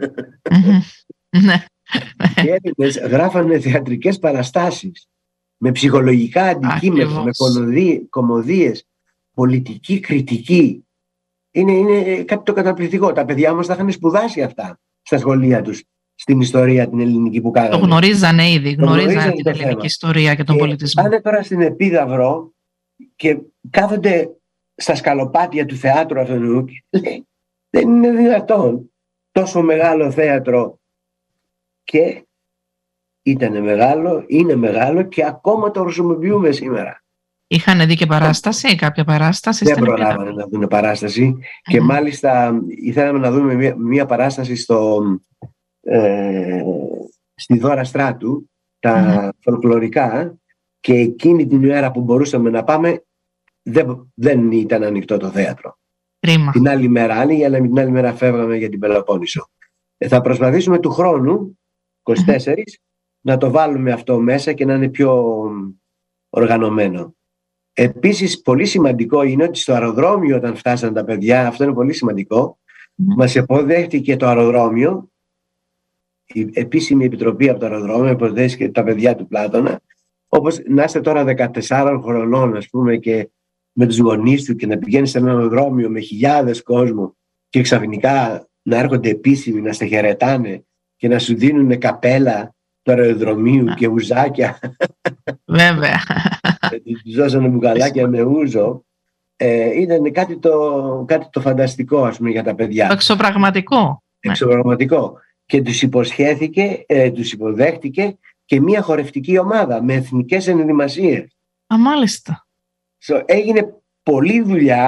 οι Έλληνες γράφανε θεατρικές παραστάσεις με ψυχολογικά αντικείμενα, με κωμωδίες, πολιτική κριτική. Είναι, είναι κάτι το καταπληκτικό. Τα παιδιά όμως τα είχαν σπουδάσει αυτά στα σχολεία τους, στην ιστορία την ελληνική που κάνανε. Το γνωρίζανε ήδη, γνωρίζανε την ελληνική θέμα. Ιστορία και τον και πολιτισμό. Πάνε τώρα στην Επίδαυρο και κάθονται στα σκαλοπάτια του θεάτρου αυτού και λέει, δεν είναι δυνατόν τόσο μεγάλο θέατρο. Και ήταν μεγάλο, είναι μεγάλο και ακόμα το χρησιμοποιούμε σήμερα. Είχαν δει και παράσταση, κάποια παράσταση? Δεν προλάβανε να δουν παράσταση mm. και μάλιστα ήθελαμε να δούμε μια, μια παράσταση στο, ε, στη Δώρα Στράτου, τα mm. φολκλωρικά, και εκείνη την ημέρα που μπορούσαμε να πάμε δεν, δεν ήταν ανοιχτό το θέατρο. Ρίμα. Την άλλη μέρα άνοιγε, αλλά την άλλη μέρα φεύγαμε για την Πελοπόννησο. Ε, θα προσπαθήσουμε του χρόνου, είκοσι τέσσερα, mm. να το βάλουμε αυτό μέσα και να είναι πιο οργανωμένο. Επίσης πολύ σημαντικό είναι ότι στο αεροδρόμιο όταν φτάσαν τα παιδιά, αυτό είναι πολύ σημαντικό, mm. μας υποδέχτηκε το αεροδρόμιο, η επίσημη επιτροπή από το αεροδρόμιο υποδέχτηκε τα παιδιά του Πλάτωνα, όπως να είστε τώρα δεκατεσσάρων χρονών ας πούμε και με τους γονείς του και να πηγαίνεις σε ένα αεροδρόμιο με χιλιάδες κόσμο και ξαφνικά να έρχονται επίσημοι να σε χαιρετάνε και να σου δίνουν καπέλα του αεροδρομίου και ουζάκια. Βέβαια. Τους δώσανε μπουκαλάκια με ούζο. Ε, ήταν κάτι το, κάτι το φανταστικό ας πούμε για τα παιδιά. Εξωπραγματικό. Εξωπραγματικό. Και τους υποσχέθηκε, ε, τους υποδέχτηκε και μια χορευτική ομάδα με εθνικές ενδυμασίες. Α, μάλιστα. So, έγινε πολλή δουλειά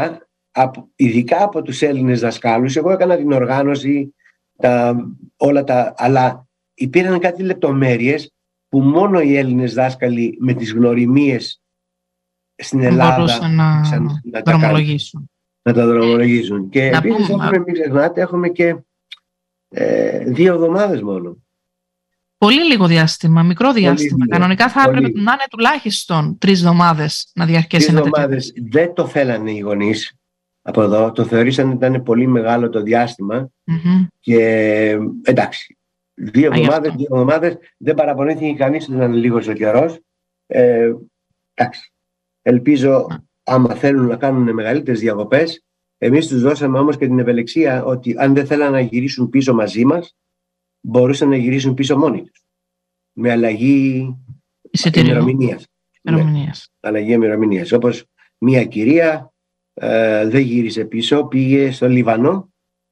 από, ειδικά από τους Έλληνες δασκάλους. Εγώ έκανα την οργάνωση, τα, όλα τα, αλλά υπήρχαν κάτι λεπτομέρειες που μόνο οι Έλληνες δάσκαλοι με τις γνωριμίες στην Ελλάδα μπορούσαν να, σαν, να δρομολογήσουν. Να τα δρομολογήσουν. Και να επίσης πούμε, έχουμε, μην ξεχνάτε, έχουμε και ε, δύο εβδομάδες μόνο. Πολύ λίγο διάστημα, μικρό διάστημα. Πολύ, Κανονικά θα πολύ. έπρεπε να είναι τουλάχιστον τρεις εβδομάδες να διαρκέσει ένα τέτοιο. Εβδομάδες δεν το θέλανε οι γονείς από εδώ. Το θεωρήσαν ότι ήταν πολύ μεγάλο το διάστημα. Mm-hmm. Και εντάξει, δύο εβδομάδες, δύο εβδομάδες δεν παραπονήθηκε κανείς ότι ήταν λίγος ο καιρός. Ε, εντάξει. Ελπίζω, mm. άμα θέλουν να κάνουν μεγαλύτερες διακοπές, εμείς τους δώσαμε όμως και την ευελιξία ότι αν δεν θέλαν να γυρίσουν πίσω μαζί μας, μπορούσαν να γυρίσουν πίσω μόνοι τους. Με αλλαγή ημερομηνίας. Ναι, αλλαγή ημερομηνίας. Όπως μία κυρία ε, δεν γύρισε πίσω, πήγε στο Λίβανο,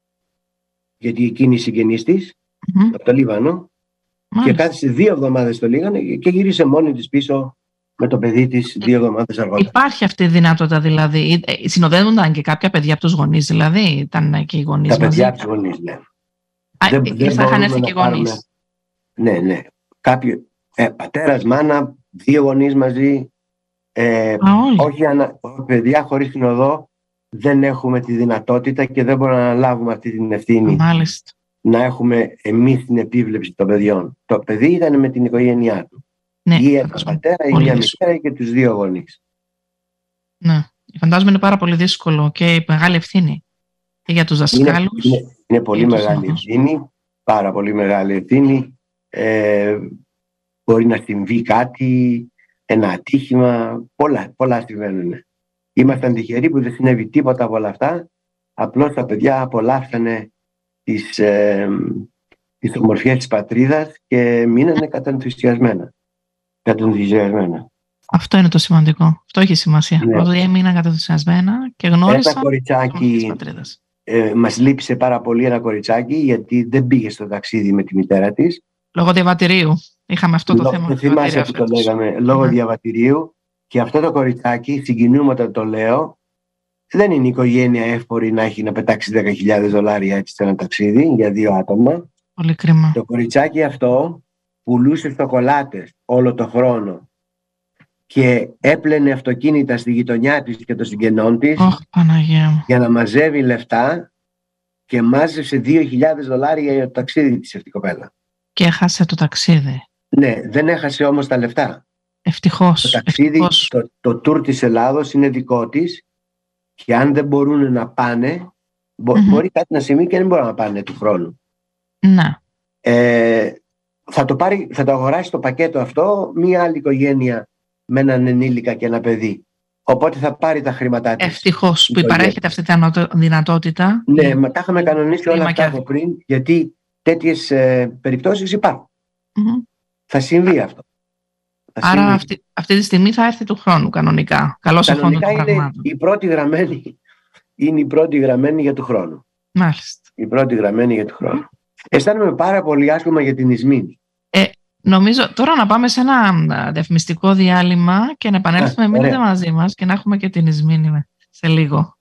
γιατί εκείνη η συγγενής της, mm-hmm. από το Λίβανο, Μάλιστα. και κάθισε δύο εβδομάδες στο Λίβανο και γύρισε μόνη της πίσω με το παιδί της δύο εβδομάδες αργότερα. Υπάρχει αυτή η δυνατότητα δηλαδή? Συνοδεύονταν και κάποια παιδιά από τους γονείς, δηλαδή ήταν και οι γονείς τα μαζί? Τα παιδιά από τους γονείς, ναι. Α, δεν, δεν θα είχαν έρθει και γονείς. Ναι, ναι. Κάποιο, ε, πατέρας, μάνα, δύο γονείς μαζί. Ε, Α, όχι, ανα, παιδιά χωρίς την οδό δεν έχουμε τη δυνατότητα και δεν μπορούμε να αναλάβουμε αυτή την ευθύνη. Μάλιστα. Να έχουμε εμείς την επίβλεψη των παιδιών. Το παιδί ήταν με την οικογένειά του. Ναι, ή ένα πατέρα ή μια μητέρα και τους δύο γονείς. Ναι, φαντάζομαι είναι πάρα πολύ δύσκολο και μεγάλη ευθύνη και για τους δασκάλους. Είναι, είναι, είναι πολύ μεγάλη ευθύνη, πάρα πολύ μεγάλη ευθύνη. Ε, μπορεί να συμβεί κάτι, ένα ατύχημα, πολλά, πολλά συμβαίνουν. Ήμασταν τυχεροί που δεν συνέβη τίποτα από όλα αυτά. Απλώς τα παιδιά απολαύσανε τις, ε, τις ομορφιές της πατρίδας και μείνανε κατανθουσιασμένα. κατανθουσιασμένα. Αυτό είναι το σημαντικό. Αυτό έχει σημασία. Ναι. Ότι έμειναν κατανθουσιασμένα και γνώρισαν ένα κοριτσάκι, της πατρίδας. Ε, μας λείψε πάρα πολύ ένα κοριτσάκι γιατί δεν πήγε στο ταξίδι με τη μητέρα της. Λόγω διαβατηρίου. Είχαμε αυτό το Λό, θέμα. Το θυμάσαι που το λέγαμε. Λόγω ναι. διαβατηρίου. Και αυτό το κοριτσάκι, συγκινούμε όταν το λέω, δεν είναι η οικογένεια εύπορη να έχει να πετάξει δέκα χιλιάδες δολάρια έτσι σε ένα ταξίδι για δύο άτομα. Πολύ κρίμα. Το κοριτσάκι αυτό πουλούσε σοκολάτες όλο το χρόνο και έπλαινε αυτοκίνητα στη γειτονιά της και των συγγενών της oh, Παναγία. για να μαζεύει λεφτά και μάζεψε δύο χιλιάδες δολάρια για το ταξίδι της αυτή η κοπέλα. Και έχασε το ταξίδι. Ναι, δεν έχασε όμως τα λεφτά. Ευτυχώς. Το ταξίδι, ευτυχώς. το, το τουρ της Ελλάδος είναι δικό της και αν δεν μπορούν να πάνε, μπο, mm-hmm. μπορεί κάτι να συμβεί και δεν μπορούν να πάνε του χρόνου. Ναι. Ε, θα, το πάρει, θα το αγοράσει το πακέτο αυτό μία άλλη οικογένεια με έναν ενήλικα και ένα παιδί. Οπότε θα πάρει τα χρήματά της. Ευτυχώς που παρέχεται αυτή τη δυνατότητα. Ναι, μα τα είχαμε κανονίσει όλα αυτά από πριν, γιατί τέτοιες ε, περιπτώσεις υπάρχουν. Mm-hmm. Θα συμβεί αυτό. Θα Άρα συμβεί. Αυτή, αυτή τη στιγμή θα έρθει του χρόνου κανονικά. Καλώς κανονικά είναι η πρώτη γραμμένη, είναι η πρώτη γραμμένη για του χρόνου. Μάλιστα. Η πρώτη γραμμένη για του χρόνου. Mm. Αισθάνομαι πάρα πολύ άσχημα για την Ισμήνη. Ε, νομίζω τώρα να πάμε σε ένα διαφημιστικό διάλειμμα και να επανέλθουμε. Yeah, μείνετε μαζί μας και να έχουμε και την Ισμήνη σε λίγο.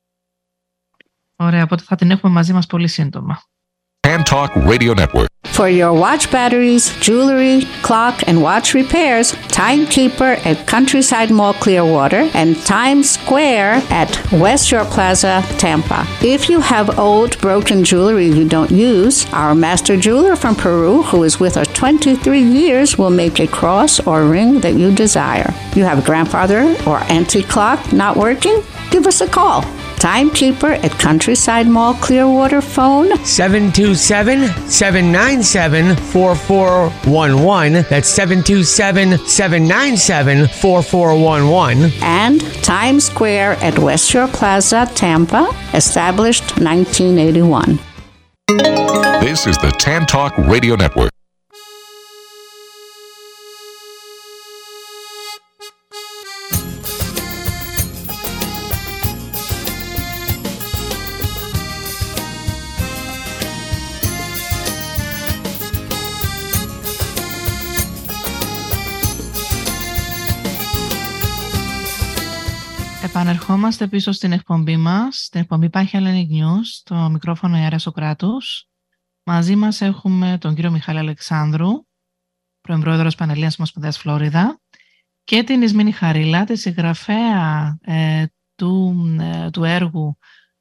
Ωραία, οπότε θα την έχουμε μαζί μας πολύ σύντομα. Tan Talk Radio Network. For your watch batteries, jewelry, clock, and watch repairs, Timekeeper at Countryside Mall Clearwater and Times Square at West Shore Plaza, Tampa. If you have old broken jewelry you don't use, our master jeweler from Peru, who is with us twenty-three years, will make a cross or ring that you desire. You have a grandfather or antique clock not working? Give us a call. Timekeeper at Countryside Mall Clearwater, phone seven two seven, seven nine seven, four four one one. That's seven two seven, seven nine seven, four four one one. And Times Square at West Shore Plaza, Tampa, established nineteen eighty-one. This is the Tan Talk Radio Network. Επανερχόμαστε πίσω στην εκπομπή μας, στην εκπομπή Πάχια Hellenic News, στο μικρόφωνο Ιερά Σοκράτους. Μαζί μας έχουμε τον κύριο Μιχάλη Αλεξάνδρου, πρώην πρόεδρος Πανελλήνιας Ομοσπονδίας Φλόριδα, και την Ισμήνη Χαρίλα, τη συγγραφέα ε, του, ε, του, έργου,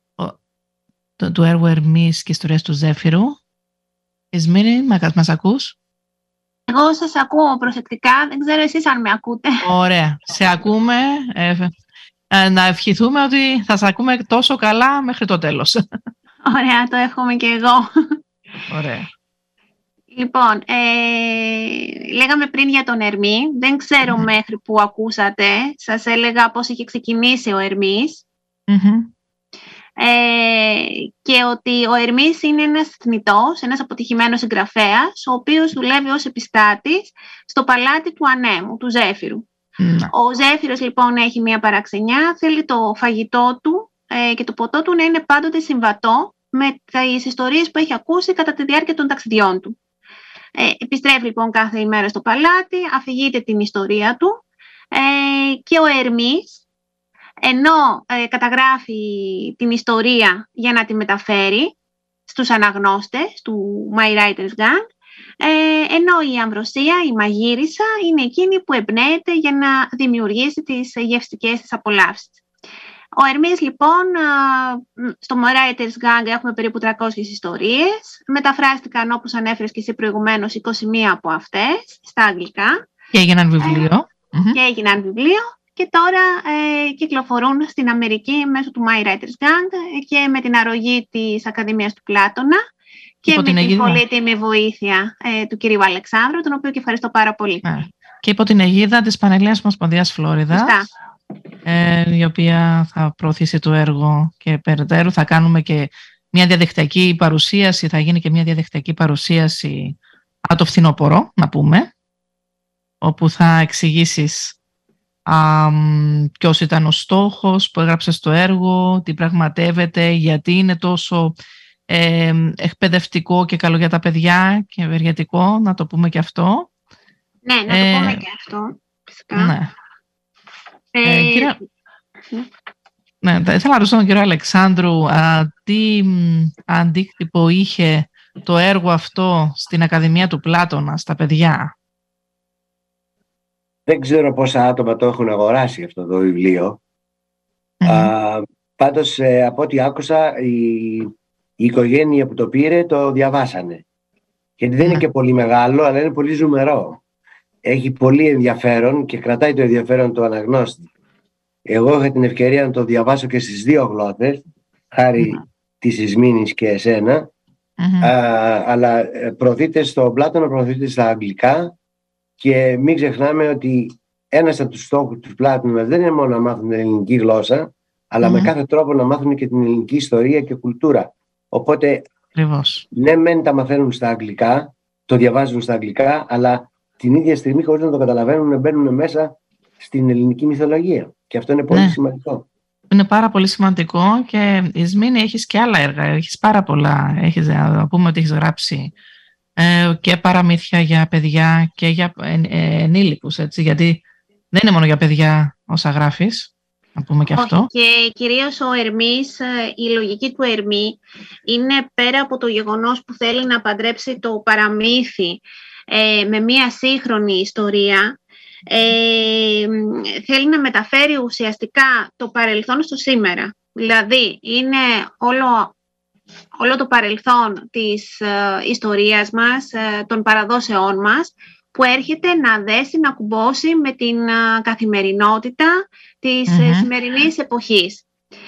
το, του έργου Ερμής και Ιστορίας του Ζέφυρου. Ισμήνη, μας ακούς? Εγώ σας ακούω προσεκτικά, δεν ξέρω εσείς αν με ακούτε. Ωραία, σε ακούμε. Ε, ε, να ευχηθούμε ότι θα σας ακούμε τόσο καλά μέχρι το τέλος. Ωραία, το εύχομαι και εγώ. Ωραία. Λοιπόν, ε, λέγαμε πριν για τον Ερμή. Δεν ξέρω mm-hmm. μέχρι που ακούσατε. Σας έλεγα πώς είχε ξεκινήσει ο Ερμής. Mm-hmm. Ε, και ότι ο Ερμής είναι ένας θνητός, ένας αποτυχημένος συγγραφέας, ο οποίος δουλεύει ως επιστάτης στο παλάτι του Ανέμου, του Ζέφυρου. Mm. Ο Ζέφυρος λοιπόν έχει μια παραξενιά, θέλει το φαγητό του ε, και το ποτό του να είναι πάντοτε συμβατό με τις ιστορίες που έχει ακούσει κατά τη διάρκεια των ταξιδιών του. Ε, επιστρέφει λοιπόν κάθε ημέρα στο παλάτι, αφηγείται την ιστορία του ε, και ο Ερμής, ενώ ε, καταγράφει την ιστορία για να τη μεταφέρει στους αναγνώστες του My Writer's Gang, ε, ενώ η Αμβροσία, η μαγείρισα, είναι εκείνη που εμπνέεται για να δημιουργήσει τις γευστικές της απολαύσεις. Ο Ερμής λοιπόν, στο My Writer's Gang έχουμε περίπου τριακόσιες ιστορίες, μεταφράστηκαν όπως ανέφερες και εσύ προηγουμένως είκοσι μία από αυτές στα αγγλικά. Και έγιναν βιβλίο. Ε, mm-hmm. Και έγιναν βιβλίο. Και τώρα ε, κυκλοφορούν στην Αμερική μέσω του My Writer's Gang και με την αρρωγή της Ακαδημίας του Πλάτωνα και υπό με την, την πολύτιμη βοήθεια ε, του κυρίου Αλεξάνδρου, τον οποίο και ευχαριστώ πάρα πολύ. Ε, και υπό την αιγίδα της Πανελλήνιας Ομοσπονδίας Φλόριδας, ε, η οποία θα προωθήσει το έργο και περαιτέρω θα κάνουμε και μια διαδικτυακή παρουσίαση, θα γίνει και μια διαδικτυακή παρουσίαση από το φθινόπωρο, να πούμε, όπου θα εξηγήσεις Um, ποιος ήταν ο στόχος που έγραψε στο έργο, τι πραγματεύεται, γιατί είναι τόσο ε, εκπαιδευτικό και καλό για τα παιδιά και ευεργετικό, να το πούμε και αυτό. Ναι, να το ε, πούμε και αυτό, φυσικά. Ναι. Ε, ε, κύριε, ναι, ήθελα να ρωτήσω τον κύριο Αλεξάνδρου α, τι αντίκτυπο είχε το έργο αυτό στην Ακαδημία του Πλάτωνα, στα παιδιά. Δεν ξέρω πόσα άτομα το έχουν αγοράσει αυτό το βιβλίο. Mm-hmm. Α, πάντως, ε, από ό,τι άκουσα, η, η οικογένεια που το πήρε το διαβάσανε. Γιατί δεν mm-hmm. είναι και πολύ μεγάλο, αλλά είναι πολύ ζουμερό. Έχει πολύ ενδιαφέρον και κρατάει το ενδιαφέρον του αναγνώστη. Εγώ είχα την ευκαιρία να το διαβάσω και στις δύο γλώσσες, χάρη mm-hmm. της Ισμήνης και εσένα. Mm-hmm. Α, αλλά προωθείται στο Πλάτωνα, προωθείται στα αγγλικά. Και μην ξεχνάμε ότι ένας από τους στόχους του Πλάτωνα δεν είναι μόνο να μάθουν την ελληνική γλώσσα, αλλά mm-hmm. με κάθε τρόπο να μάθουν και την ελληνική ιστορία και κουλτούρα. Οπότε, Ακριβώς. ναι, μεν τα μαθαίνουν στα αγγλικά, το διαβάζουν στα αγγλικά, αλλά την ίδια στιγμή, χωρίς να το καταλαβαίνουν, μπαίνουν μέσα στην ελληνική μυθολογία. Και αυτό είναι πολύ ναι. σημαντικό. Είναι πάρα πολύ σημαντικό και Ισμήνη, έχεις και άλλα έργα, έχεις πάρα πολλά. Έχεις, να πούμε ότι έχεις γράψει και παραμύθια για παιδιά και για ενήλικους, έτσι, γιατί δεν είναι μόνο για παιδιά όσα γράφεις, να πούμε και αυτό. Και κυρίως ο Ερμής, η λογική του Ερμή είναι πέρα από το γεγονός που θέλει να παντρέψει το παραμύθι ε, με μία σύγχρονη ιστορία, ε, θέλει να μεταφέρει ουσιαστικά το παρελθόν στο σήμερα. Δηλαδή είναι όλο όλο το παρελθόν της ε, ιστορίας μας, ε, των παραδόσεών μας, που έρχεται να δέσει, να κουμπώσει με την ε, καθημερινότητα της mm-hmm. ε, σημερινής εποχής.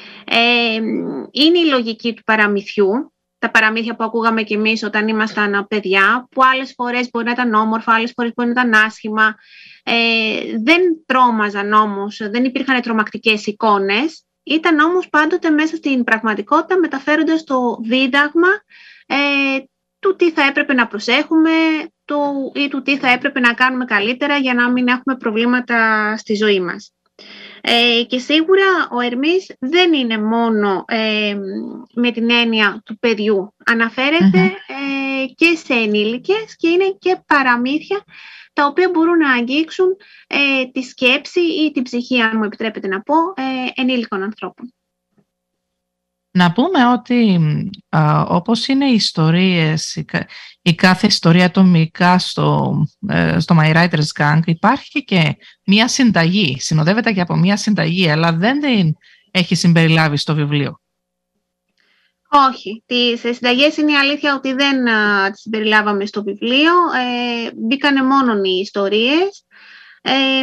Ε, είναι η λογική του παραμυθιού, τα παραμύθια που ακούγαμε κι εμείς όταν ήμασταν παιδιά, που άλλες φορές μπορεί να ήταν όμορφα, άλλες φορές μπορεί να ήταν άσχημα. Ε, δεν τρόμαζαν όμως, δεν υπήρχαν τρομακτικές εικόνες. Ήταν όμως πάντοτε μέσα στην πραγματικότητα, μεταφέροντας το δίδαγμα ε, του τι θα έπρεπε να προσέχουμε του, ή του τι θα έπρεπε να κάνουμε καλύτερα για να μην έχουμε προβλήματα στη ζωή μας. Ε, και σίγουρα ο Ερμής δεν είναι μόνο ε, με την έννοια του παιδιού. Αναφέρεται mm-hmm. ε, και σε ενήλικες και είναι και παραμύθια τα οποία μπορούν να αγγίξουν ε, τη σκέψη ή την ψυχή, αν μου επιτρέπετε να πω, ε, ενήλικων ανθρώπων. Να πούμε ότι α, όπως είναι οι ιστορίες, η, η κάθε ιστορία ατομικά στο, ε, στο My Writer's Gang, υπάρχει και μία συνταγή, συνοδεύεται και από μία συνταγή, αλλά δεν την έχει συμπεριλάβει στο βιβλίο. Όχι. Τις συνταγές είναι η αλήθεια ότι δεν α, τις συμπεριλάβαμε στο βιβλίο. Ε, μπήκανε μόνο οι ιστορίες. Ε,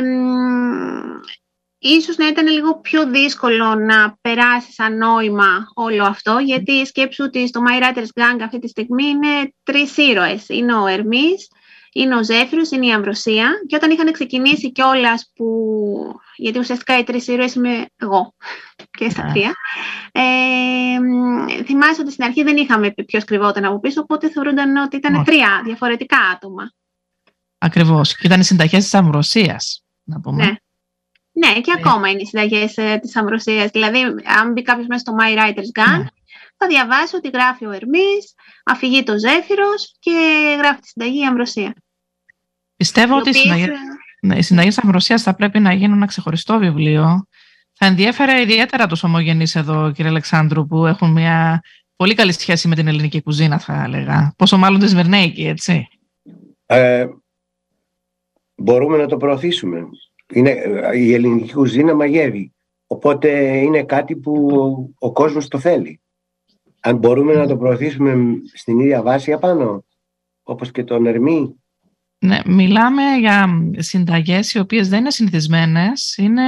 ίσως να ήταν λίγο πιο δύσκολο να περάσει σαν νόημα όλο αυτό, γιατί σκέψου ότι στο My Writer's Gang αυτή τη στιγμή είναι τρεις ήρωες. Είναι ο Ερμής, είναι ο Ζέφυρος, είναι η Αμβροσία. Και όταν είχαν ξεκινήσει κιόλας, που... γιατί ουσιαστικά οι τρεις ήρωες είμαι εγώ και στα τρία, ε, θυμάσαι ότι στην αρχή δεν είχαμε ποιος κρυβόταν από πίσω, οπότε θεωρούνταν ότι ήταν τρία διαφορετικά άτομα. Ακριβώς. Και ήταν οι συνταγές της Αμβροσίας, να πούμε. Ναι. Ναι, και yeah. ακόμα είναι οι συνταγές ε, της Αμβροσίας. Δηλαδή, αν μπει κάποιος μέσα στο My Writer's Gang, yeah. θα διαβάσει ότι γράφει ο Ερμής, αφηγεί το Ζέφυρος και γράφει τη συνταγή η Αμβροσία. Πιστεύω οι ότι οποίες... οι συνταγές, ναι, οι συνταγές της Αμβροσίας θα πρέπει να γίνουν ένα ξεχωριστό βιβλίο. Θα ενδιέφερε ιδιαίτερα τους ομογενείς εδώ, κύριε Αλεξάνδρου, που έχουν μια πολύ καλή σχέση με την ελληνική κουζίνα, θα έλεγα. Πόσο μάλλον τη Σμυρνέικη, έτσι. Ε, μπορούμε να το προωθήσουμε. Είναι, η ελληνική κουζίνα μαγεύει. Οπότε είναι κάτι που ο κόσμος το θέλει. Αν μπορούμε να το προωθήσουμε στην ίδια βάση απάνω, όπως και τον Ερμή. Ναι, μιλάμε για συνταγές οι οποίες δεν είναι συνηθισμένες. Είναι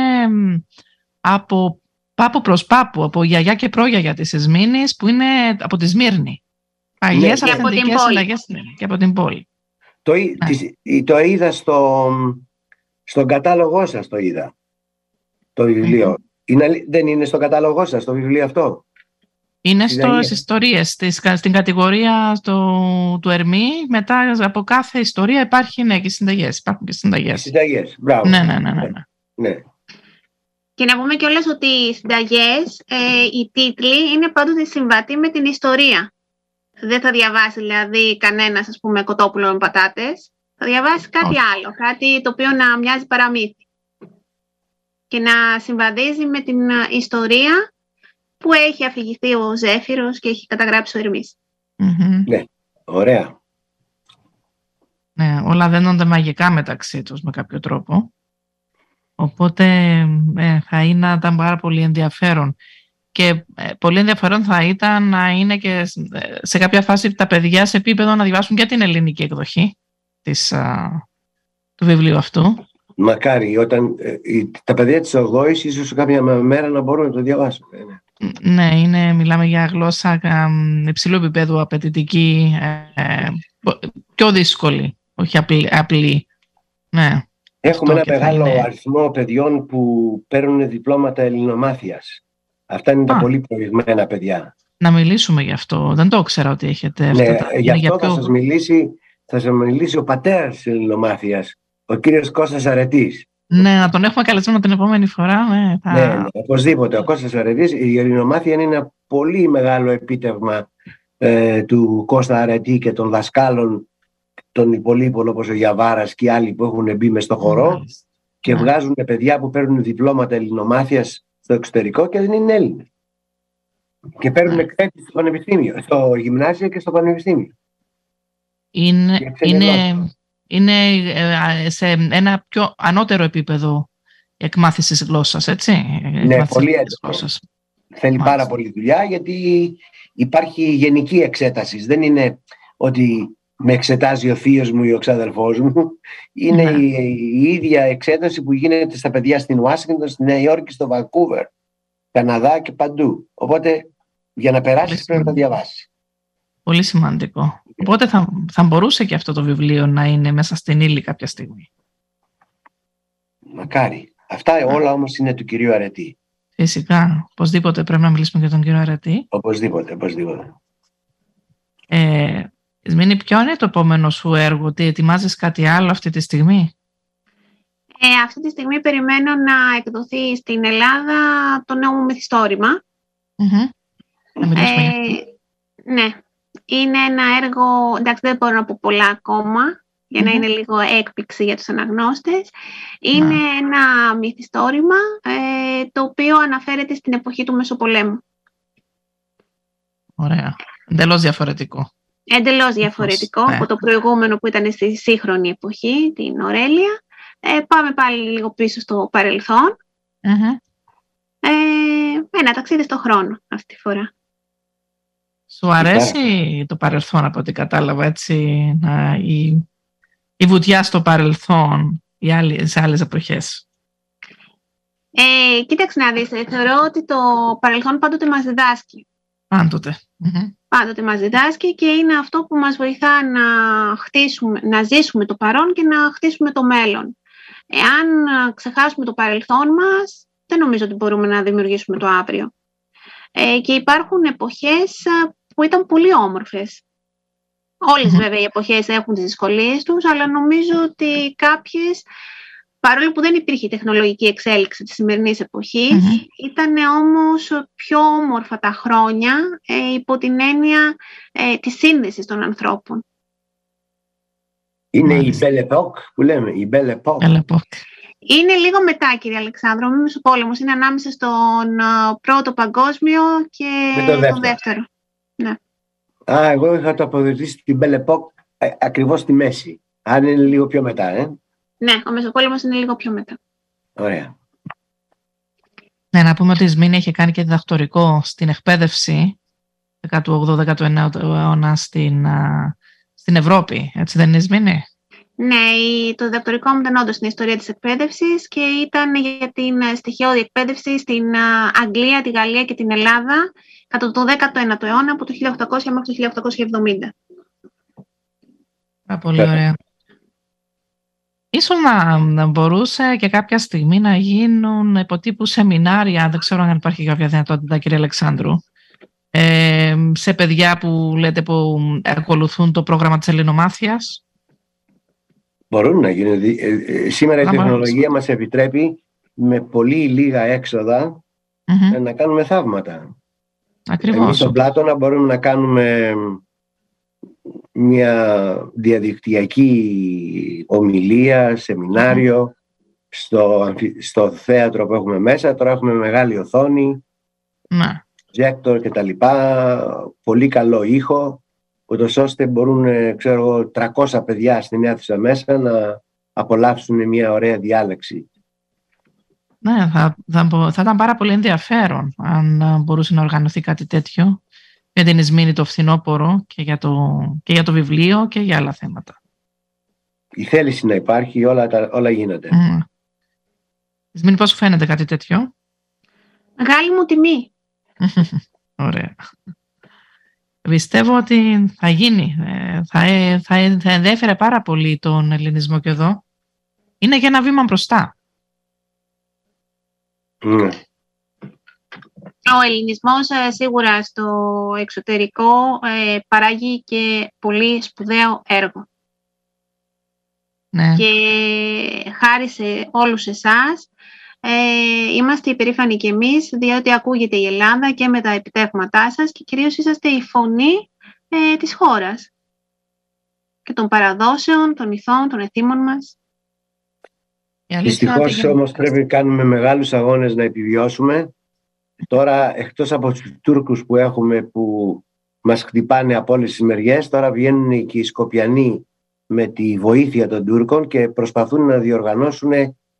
από πάπου προς πάπου, από γιαγιά και πρόγιαγια της Εσμήνης, που είναι από τη Σμύρνη. Αγιές ναι, αυθεντικές συνταγές και από την πόλη. Το, ναι. το είδα στο, στον κατάλογό σας, το είδα, το βιβλίο. Mm-hmm. Είναι, δεν είναι στο κατάλογό σας το βιβλίο αυτό? Είναι στις ιστορίες, στις, στην κατηγορία στο, του Ερμή. Μετά από κάθε ιστορία υπάρχει, ναι, και συνταγές. Υπάρχουν και συνταγές. Συνταγές, μπράβο. Ναι, ναι, ναι, ναι, ναι. ναι. Και να πούμε κιόλας ότι οι συνταγές, ε, οι τίτλοι είναι πάντοτε συμβατοί με την ιστορία. Δεν θα διαβάσει δηλαδή κανένας, ας πούμε, κοτόπουλο με πατάτες. Θα διαβάσει κάτι oh. άλλο, κάτι το οποίο να μοιάζει παραμύθι. Και να συμβαδίζει με την ιστορία που έχει αφηγηθεί ο Ζέφυρος και έχει καταγράψει ο Ερμής. Mm-hmm. Ναι, ωραία. Ναι, όλα δένονται μαγικά μεταξύ τους με κάποιο τρόπο. Οπότε ε, θα είναι, ήταν πάρα πολύ ενδιαφέρον. Και ε, πολύ ενδιαφέρον θα ήταν να είναι και σε κάποια φάση τα παιδιά σε επίπεδο να διαβάσουν και την ελληνική εκδοχή της, α, του βιβλίου αυτού. Μακάρι, όταν ε, τα παιδιά της ογδόης ίσως κάποια μέρα να μπορούν να το διαβάσουν. Ναι, ναι, είναι, μιλάμε για γλώσσα υψηλού επίπεδου, απαιτητική, ε, πιο δύσκολη, όχι απλή. απλή. Ναι. Έχουμε ένα μεγάλο είναι... αριθμό παιδιών που παίρνουν διπλώματα ελληνομάθειας. Αυτά είναι Α. τα πολύ προηγμένα παιδιά. Να μιλήσουμε γι' αυτό. Δεν το ήξερα ότι έχετε αυτά. Ναι, τα... γι' αυτό για θα, πιο... σας μιλήσει, θα σας μιλήσει ο πατέρας της ελληνομάθειας, ο κύριος Κώστας Αρετής. Ναι, να τον έχουμε καλεσμένο την επόμενη φορά. Ναι, θα... ναι, ναι, οπωσδήποτε. Ο Κώστας Αρετής, η ελληνομάθεια είναι ένα πολύ μεγάλο επίτευγμα ε, του Κώστα Αρετή και των δασκάλων των υπολείπων, όπως ο Γιαβάρας και οι άλλοι που έχουν μπει μες στο χορό mm. και mm. βγάζουν παιδιά που παίρνουν διπλώματα ελληνομάθειας στο εξωτερικό και δεν είναι Έλληνες. Και παίρνουν εκθέσεις στο πανεπιστήμιο, στο γυμνάσιο και στο πανεπιστήμιο. Είναι, είναι, είναι σε ένα πιο ανώτερο επίπεδο εκμάθησης γλώσσας, έτσι. Ναι, πολύ έντονο. Θέλει Μάλιστα. πάρα πολύ δουλειά, γιατί υπάρχει γενική εξέταση. Δεν είναι ότι με εξετάζει ο θείος μου ή ο ξαδερφός μου. Είναι ναι. η, η ίδια εξέταση που γίνεται στα παιδιά στην Ουάσιγκτον, στη Νέα Υόρκη, στο Βανκούβερ, Καναδά και παντού. Οπότε για να περάσεις πρέπει να τα διαβάσεις. Πολύ σημαντικό. Οπότε θα, θα μπορούσε και αυτό το βιβλίο να είναι μέσα στην ύλη κάποια στιγμή. Μακάρι. Αυτά όλα όμως είναι του κυρίου Αρετή. Φυσικά. Οπωσδήποτε πρέπει να μιλήσουμε για τον κύριο Αρετή. Οπωσδήποτε, οπωσδήποτε. Ε, Σμήνη, ποιο είναι το επόμενο σου έργο? Τι ετοιμάζεις κάτι άλλο αυτή τη στιγμή? Ε, αυτή τη στιγμή περιμένω να εκδοθεί στην Ελλάδα το νέο μου μυθιστόρημα. Mm-hmm. Να μιλήσουμε ε, για αυτό. Ναι. Είναι ένα έργο, εντάξει δεν μπορώ να πω πολλά ακόμα, για να mm-hmm. είναι λίγο έκπληξη για τους αναγνώστες. Είναι mm. ένα μυθιστόρημα ε, το οποίο αναφέρεται στην εποχή του Μεσοπολέμου. Ωραία. Εντελώς διαφορετικό. Εντελώς διαφορετικό ναι. από το προηγούμενο που ήταν στη σύγχρονη εποχή, την Ορέλια. Ε, πάμε πάλι λίγο πίσω στο παρελθόν. Mm-hmm. Ε, ένα ταξίδι στο χρόνο αυτή τη φορά. Σου αρέσει το παρελθόν από ό,τι κατάλαβα, έτσι, να, η, η βουτιά στο παρελθόν οι άλλες, σε άλλες εποχές? Ε, κοίταξε να δεις, θεωρώ ότι το παρελθόν πάντοτε μας διδάσκει. Πάντοτε. Mm-hmm. Πάντοτε μας διδάσκει και είναι αυτό που μας βοηθά να χτίσουμε, να ζήσουμε το παρόν και να χτίσουμε το μέλλον. Εάν ξεχάσουμε το παρελθόν μας, δεν νομίζω ότι μπορούμε να δημιουργήσουμε το αύριο. Ε, και υπάρχουν εποχές που ήταν πολύ όμορφες. Όλες mm-hmm. βέβαια οι εποχές έχουν τις δυσκολίες τους, αλλά νομίζω ότι κάποιες, παρόλο που δεν υπήρχε τεχνολογική εξέλιξη της σημερινής εποχής, mm-hmm. ήταν όμως πιο όμορφα τα χρόνια ε, υπό την έννοια ε, της σύνδεσης των ανθρώπων. Είναι η Belle Époque που λέμε, η Belle Époque. Είναι λίγο μετά, κύριε Αλεξάνδρο, ο Μεσοπόλεμος είναι ανάμεσα στον uh, πρώτο παγκόσμιο και με το δεύτερο. τον δεύτερο. Ναι. Α, εγώ είχα το αποδοτήσει την Belle Époque ε, ακριβώς στη μέση. Αν είναι λίγο πιο μετά, ε. Ναι, ο Μεσοπόλεμος είναι λίγο πιο μετά. Ωραία. Ναι, να πούμε ότι η Σμήνη είχε κάνει και διδακτορικό στην εκπαίδευση δέκατου όγδοου δέκατου ενάτου αιώνα στην, uh, στην Ευρώπη. Έτσι δεν είναι, Σμήνη? Ναι, το διδακτορικό μου ήταν όντως στην ιστορία της εκπαίδευσης και ήταν για την στοιχειώδη εκπαίδευση στην Αγγλία, τη Γαλλία και την Ελλάδα κατά το δέκατο ένατο αιώνα, από το χίλια οκτακόσια μέχρι το χίλια οκτακόσια εβδομήντα. Α, πολύ ωραία. Ίσως να, να μπορούσε και κάποια στιγμή να γίνουν υποτύπου σεμινάρια, δεν ξέρω αν υπάρχει κάποια δυνατότητα, κύριε Αλεξάνδρου, ε, σε παιδιά που λέτε που ακολουθούν το πρόγραμμα της ελληνομάθειας. Μπορούν να γίνουν. Σήμερα η τεχνολογία μας επιτρέπει με πολύ λίγα έξοδα mm-hmm. να κάνουμε θαύματα. Ακριβώς. Εμείς στον Πλάτωνα μπορούμε να κάνουμε μια διαδικτυακή ομιλία, σεμινάριο mm-hmm. στο, στο θέατρο που έχουμε μέσα. Τώρα έχουμε μεγάλη οθόνη, projector και τα λοιπά, πολύ καλό ήχο, ούτως ώστε μπορούν, ξέρω, τριακόσια παιδιά στην αίθουσα μέσα να απολαύσουν μια ωραία διάλεξη. Ναι, θα, θα, θα ήταν πάρα πολύ ενδιαφέρον αν μπορούσε να οργανωθεί κάτι τέτοιο για την Ισμήνη το φθινόπωρο και για το, και για το βιβλίο και για άλλα θέματα. Η θέληση να υπάρχει, όλα, τα, όλα γίνονται. Mm. Ισμήνη, πώς σου φαίνεται κάτι τέτοιο? Μεγάλη μου τιμή. Ωραία. Πιστεύω ότι θα γίνει. Θα, θα, θα ενδιέφερε πάρα πολύ τον ελληνισμό και εδώ. Είναι για ένα βήμα μπροστά. Mm. Ο ελληνισμός σίγουρα στο εξωτερικό ε, παράγει και πολύ σπουδαίο έργο. Ναι. Και χάρη σε όλους εσάς ε, είμαστε υπερήφανοι κι εμείς, διότι ακούγεται η Ελλάδα και με τα επιτεύγματά σας και κυρίως είσαστε η φωνή ε, της χώρας και των παραδόσεων, των ηθών, των εθήμων μας. Δυστυχώς όμως πρέπει να κάνουμε μεγάλους αγώνες να επιβιώσουμε. Τώρα, εκτός από τους Τούρκους που έχουμε που μας χτυπάνε από όλες τις μεριές, τώρα βγαίνουν και οι Σκοπιανοί με τη βοήθεια των Τούρκων και προσπαθούν να διοργανώσουν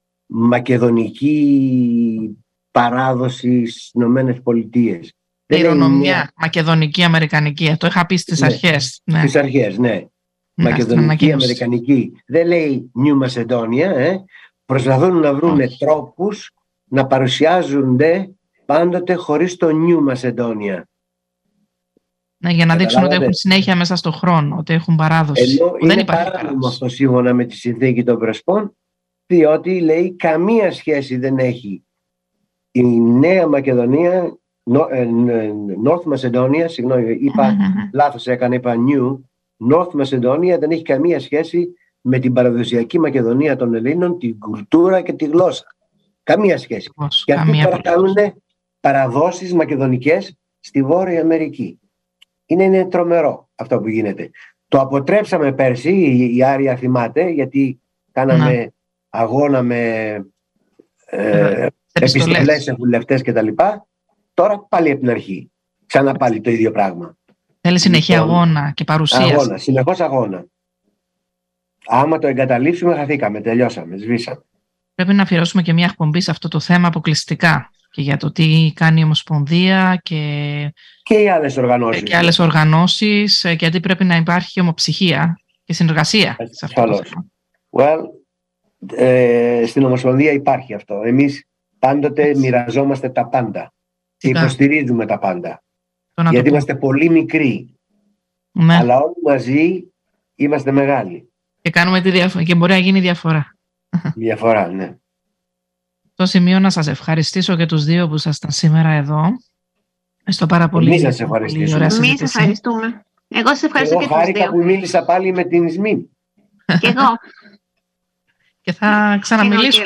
μακεδονική παράδοση στις Ηνωμένες Πολιτείες. Κληρονομιά, μια... μακεδονική, αμερικανική. Το είχα πει στις ναι, αρχές. Ναι. Στις αρχές, ναι. ναι μακεδονική, αμερικανική. Δεν λέει New Macedonia. Ε. Προσπαθούν να βρουν oh. τρόπους να παρουσιάζονται πάντοτε χωρίς το New Macedonia. Ναι, για να δείξουν ότι έχουν συνέχεια μέσα στον χρόνο, ότι έχουν παράδοση. Ενώ είναι παράδομο αυτό σύμφωνα με τη συνθήκη των Πρεσπών, διότι λέει καμία σχέση δεν έχει η Νέα Μακεδονία, North Macedonia, συγγνώμη, είπα mm-hmm. λάθος έκανα, είπα New, North Macedonia δεν έχει καμία σχέση με την παραδοσιακή Μακεδονία των Ελλήνων, την κουλτούρα και τη γλώσσα. Καμία σχέση. Πώς, και αυτοί τώρα κάνουν παραδόσεις μακεδονικές στη Βόρεια Αμερική. Είναι, είναι τρομερό αυτό που γίνεται. Το αποτρέψαμε πέρσι, η, η Άρια θυμάται, γιατί κάναμε ναι. αγώνα με ε, επιστολές σε βουλευτές κτλ. Τώρα πάλι από την αρχή. Ξανά πάλι το ίδιο πράγμα. Θέλει συνεχή αγώνα και παρουσία. Αγώνα, συνεχώς αγώνα. Άμα το εγκαταλείψουμε, χαθήκαμε, τελειώσαμε, σβήσαμε. Πρέπει να αφιερώσουμε και μια εκπομπή σε αυτό το θέμα αποκλειστικά και για το τι κάνει η Ομοσπονδία και, και οι άλλες οργανώσεις. Και άλλες οργανώσεις, γιατί πρέπει να υπάρχει ομοψυχία και συνεργασία σε αυτό το θέμα. Well, ε, στην Ομοσπονδία υπάρχει αυτό. Εμείς πάντοτε Έτσι. μοιραζόμαστε τα πάντα και υποστηρίζουμε τα πάντα. Γιατί είμαστε πολύ μικροί. Ναι. Αλλά όλοι μαζί είμαστε μεγάλοι. Και κάνουμε τη διαφορά. Και μπορεί να γίνει διαφορά. Διαφορά, ναι. Στο σημείο να σας ευχαριστήσω και τους δύο που ήσασταν σήμερα εδώ. Στο πάρα πολύ. Εμείς σας ευχαριστήσουμε. Εμείς ευχαριστούμε. Εγώ σας ευχαριστώ εγώ και τους δύο. Εγώ χάρηκα που μίλησα πάλι με την Ισμήν. Και εγώ. Και θα ξαναμιλήσω.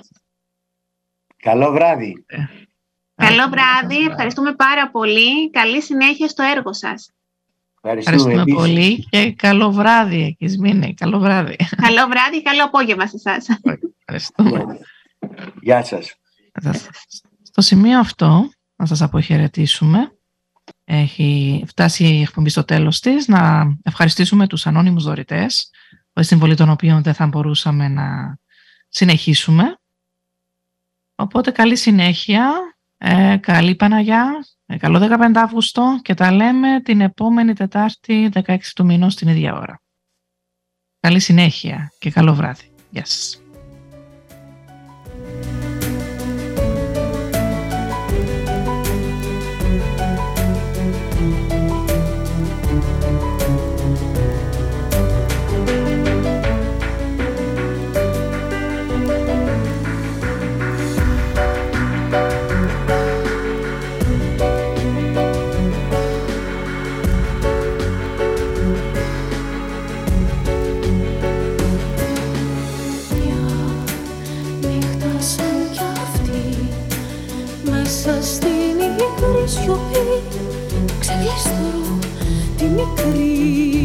Καλό βράδυ. Καλό βράδυ, ευχαριστούμε πάρα πολύ. Καλή συνέχεια στο έργο σας. Ευχαριστούμε, ευχαριστούμε πολύ και καλό βράδυ, Ισμήνη. Καλό βράδυ. Καλό βράδυ, καλό απόγευμα σε εσάς. Ευχαριστούμε. Γεια σας. Στο σημείο αυτό, να σας αποχαιρετήσουμε. Έχει φτάσει η εκπομπή στο τέλος της. Να ευχαριστήσουμε τους ανώνυμους δωρητές, χωρίς συμβολή των οποίων δεν θα μπορούσαμε να συνεχίσουμε. Οπότε καλή συνέχεια, ε, καλή Παναγιά, ε, καλό δεκαπέντε Αύγουστο και τα λέμε την επόμενη Τετάρτη δεκαέξι του μηνός στην ίδια ώρα. Καλή συνέχεια και καλό βράδυ. Γεια σας. Σιωπή ξεγλιστρώ τη μικρή